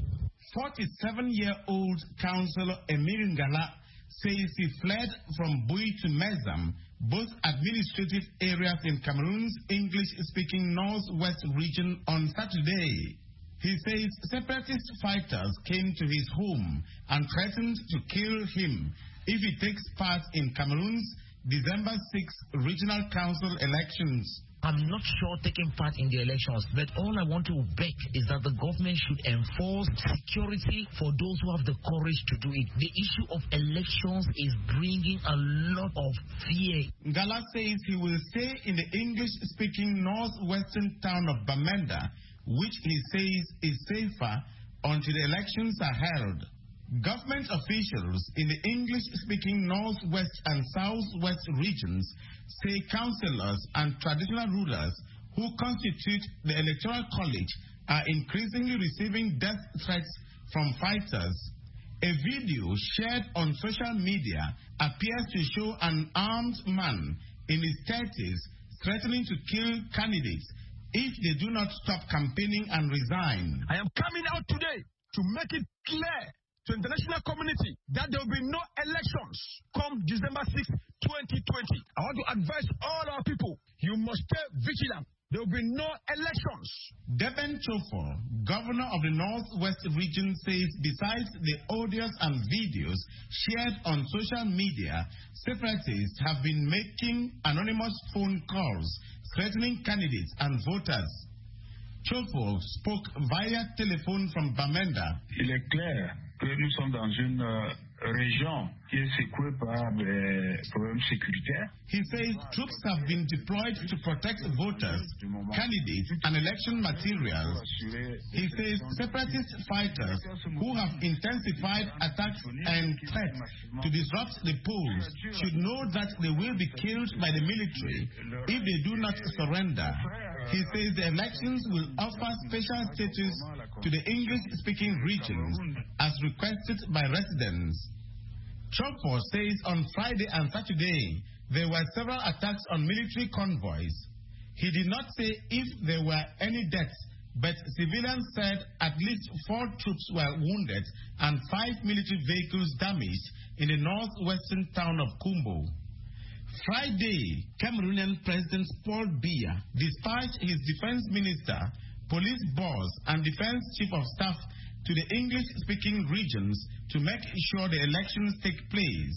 forty-seven-year-old Councillor Emile Ngala says he fled from Bui to Mezam, both administrative areas in Cameroon's English-speaking northwest region, on Saturday. He says separatist fighters came to his home and threatened to kill him if he takes part in Cameroon's December sixth regional council elections. I'm not sure taking part in the elections, but all I want to beg is that the government should enforce security for those who have the courage to do it. The issue of elections is bringing a lot of fear. Ngala says he will stay in the English-speaking northwestern town of Bamenda, which he says is safer until the elections are held. Government officials in the English-speaking northwest and southwest regions say councillors and traditional rulers who constitute the Electoral College are increasingly receiving death threats from fighters. A video shared on social media appears to show an armed man in his thirties threatening to kill candidates if they do not stop campaigning and resign. I am coming out today to make it clear to the international community that there will be no elections come December sixth, twenty twenty. I want to advise all our people, you must stay vigilant. There will be no elections. Deben Chofo, governor of the Northwest region, says besides the audios and videos shared on social media, separatists have been making anonymous phone calls threatening candidates and voters. Chofo spoke via telephone from Bamenda. Il est clair que nous sommes dans une euh, région qui est secouée par des problèmes sécuritaires. He says troops have been deployed to protect voters, candidates, and election materials. He says separatist fighters who have intensified attacks and threats to disrupt the polls should know that they will be killed by the military if they do not surrender. He says the elections will offer special status to the English-speaking regions as requested by residents. Chofo says on Friday and Saturday there were several attacks on military convoys. He did not say if there were any deaths, but civilians said at least four troops were wounded and five military vehicles damaged in the northwestern town of Kumbo. Friday, Cameroonian President Paul Biya dispatched his defense minister, police boss, and defense chief of staff to the English-speaking regions to make sure the elections take place.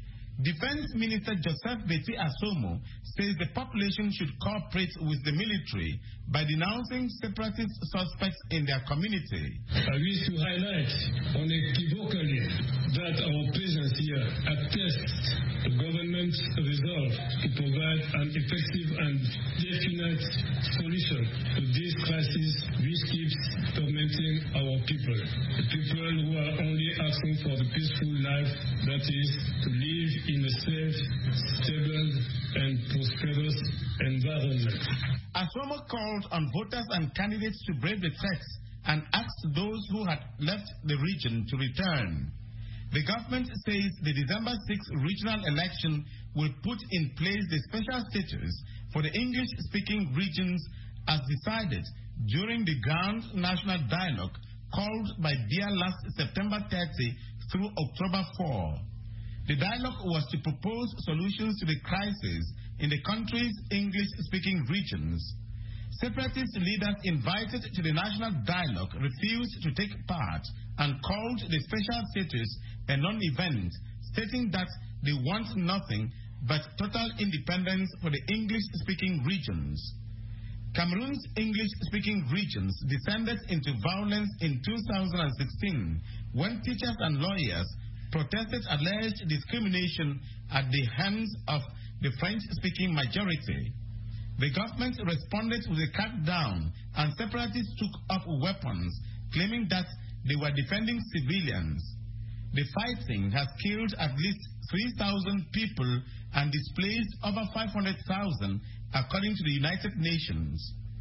Defense Minister Joseph Beti Asomo says the population should cooperate with the military by denouncing separatist suspects in their community. I wish to highlight unequivocally that our presence here attests the government's resolve to provide an effective and definite solution to this crisis which keeps tormenting our people. The people who are only asking for the peaceful life, that is, to live in a safe, stable, and prosperous environment. Asomo called on voters and candidates to brave the threats and asked those who had left the region to return. The government says the December sixth regional election will put in place the special status for the English-speaking regions as decided during the Grand National Dialogue called by Biya last September thirtieth through October fourth. The dialogue was to propose solutions to the crisis in the country's English-speaking regions. Separatist leaders invited to the national dialogue refused to take part and called the special status a non-event, stating that they want nothing but total independence for the English-speaking regions. Cameroon's English-speaking regions descended into violence in two thousand sixteen when teachers and lawyers protested alleged discrimination at the hands of the French-speaking majority. The government responded with a crackdown, and separatists took up weapons, claiming that they were defending civilians. The fighting has killed at least three thousand people and displaced over five hundred thousand, according to the United Nations.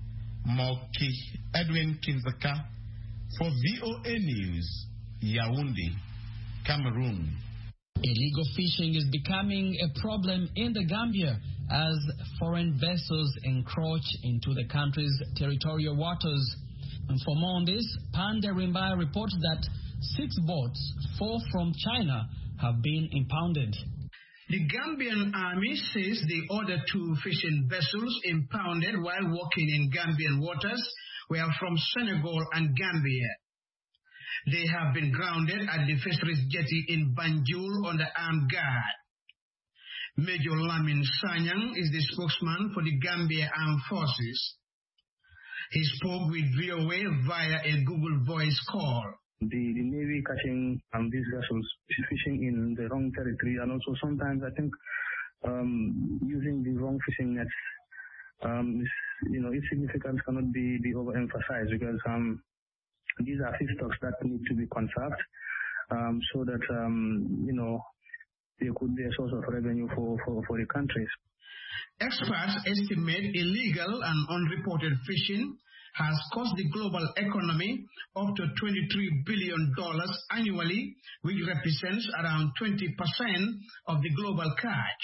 Moki Edwin Kinzaka for V O A News, Yaoundé, Cameroon. Illegal fishing is becoming a problem in the Gambia as foreign vessels encroach into the country's territorial waters. And for more on this, Pande Rimbai reports that six boats, four from China, have been impounded. The Gambian army says they ordered two fishing vessels impounded while working in Gambian waters were from Senegal and Gambia. They have been grounded at the fisheries jetty in Banjul under armed guard. Major Lamin Sanyang is the spokesman for the Gambia Armed Forces. He spoke with V O A via a Google Voice call. The, the Navy catching um, these vessels fishing in the wrong territory, and also sometimes I think um, using the wrong fishing nets, um, is, you know, its significance cannot be, be overemphasized because um, these are fish stocks that need to be conserved um, so that, um, you know, they could be a source of revenue for, for, for the countries. Experts estimate illegal and unreported fishing has cost the global economy up to twenty-three billion dollars annually, which represents around twenty percent of the global catch.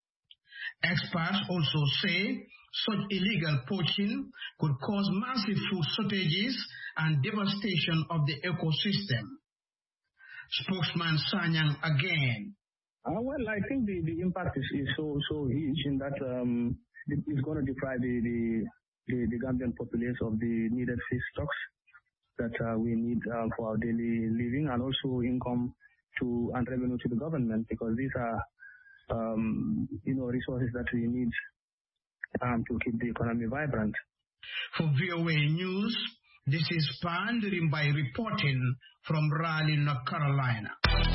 Experts also say such illegal poaching could cause massive food shortages and devastation of the ecosystem. Spokesman Sanyang again. Uh, well, I think the, the impact is, is so so huge in that um, it, it's going to deprive the, the, the, the Gambian populace of the needed fish stocks that uh, we need uh, for our daily living, and also income to and revenue to the government, because these are um, you know resources that we need um, to keep the economy vibrant. For V O A News, this is Pande Rimbai reporting from Raleigh, North Carolina.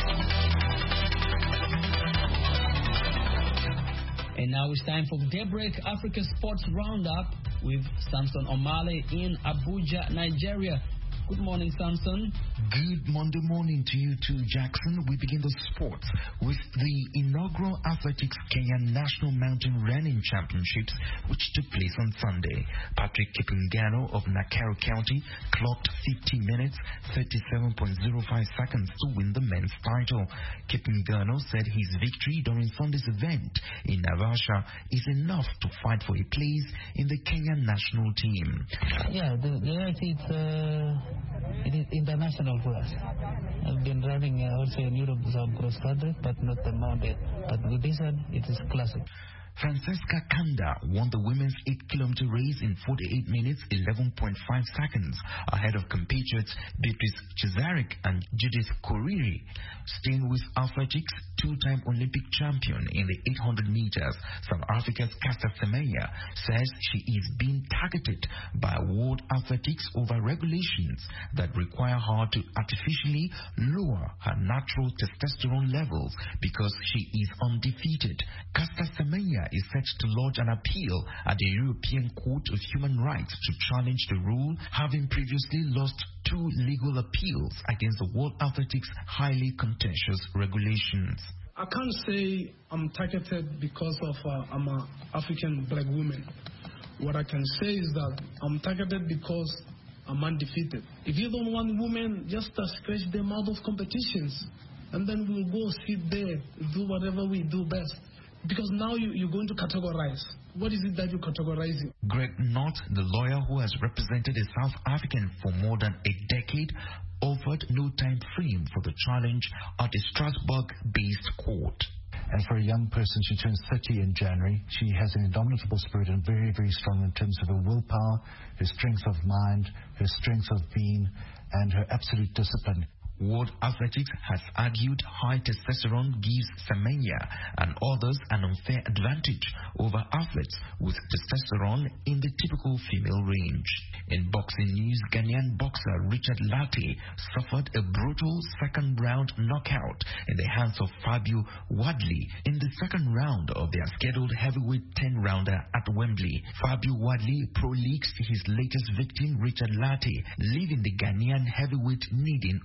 And now it's time for Daybreak Africa Sports Roundup with Samson Omale in Abuja, Nigeria. Good morning, Samson. Good Monday morning to you too, Jackson. We begin the sports with the inaugural Athletics Kenya National Mountain Running Championships, which took place on Sunday. Patrick Kipingano of Nakuru County clocked fifty minutes, thirty-seven point zero five seconds to win the men's title. Kipingano said his victory during Sunday's event in Naivasha is enough to fight for a place in the Kenyan national team. Yeah, the, the reality is uh, it is international for us. I've been running uh, also in Europe some cross country, but not the mountain. But with this one, it is classic. Francesca Kanda won the women's eight kilometer race in forty-eight minutes, eleven point five seconds, ahead of compatriots Beatrice Cesaric and Judith Koriri. Staying with athletics, two-time Olympic champion in the eight hundred meters, South Africa's Caster Semenya says she is being targeted by World Athletics over regulations that require her to artificially lower her natural testosterone levels because she is undefeated. Caster Semenya is set to lodge an appeal at the European Court of Human Rights to challenge the rule, having previously lost two legal appeals against the World Athletics' highly contentious regulations. I can't say I'm targeted because of uh, I'm an African black woman. What I can say is that I'm targeted because I'm undefeated. If you don't want women, just uh, scratch them out of competitions, and then we'll go sit there, do whatever we do best. Because now you, you're going to categorize. What is it that you're categorizing? Greg Knott, the lawyer who has represented a South African for more than a decade, offered no time frame for the challenge at a Strasbourg-based court. And for a young person, she turns thirty in January. She has an indomitable spirit and very, very strong in terms of her willpower, her strength of mind, her strength of being, and her absolute discipline. World Athletics has argued high testosterone gives Semenya and others an unfair advantage over athletes with testosterone in the typical female range. In boxing news, Ghanaian boxer Richard Latte suffered a brutal second-round knockout in the hands of Fabio Wadley in the second round of their scheduled heavyweight ten-rounder at Wembley. Fabio Wadley prolixed his latest victim, Richard Latte, leaving the Ghanaian heavyweight needing oxygen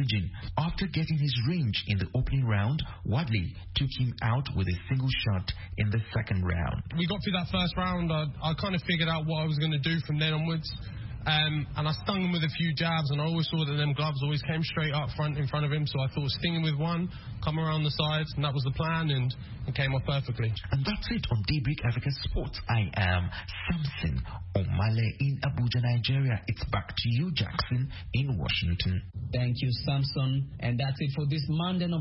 Pujin. After getting his range in the opening round, Wadley took him out with a single shot in the second round. We got through that first round. I, I kind of figured out what I was going to do from then onwards. Um, and I stung him with a few jabs, and I always saw that them gloves always came straight up front in front of him, so I thought sting him with one, come around the sides, and that was the plan, and it came off perfectly. And that's it on Daybreak Africa Sports. I am Samson Omale in Abuja, Nigeria. It's back to you, Jackson, in Washington. Thank you, Samson. And that's it for this Monday.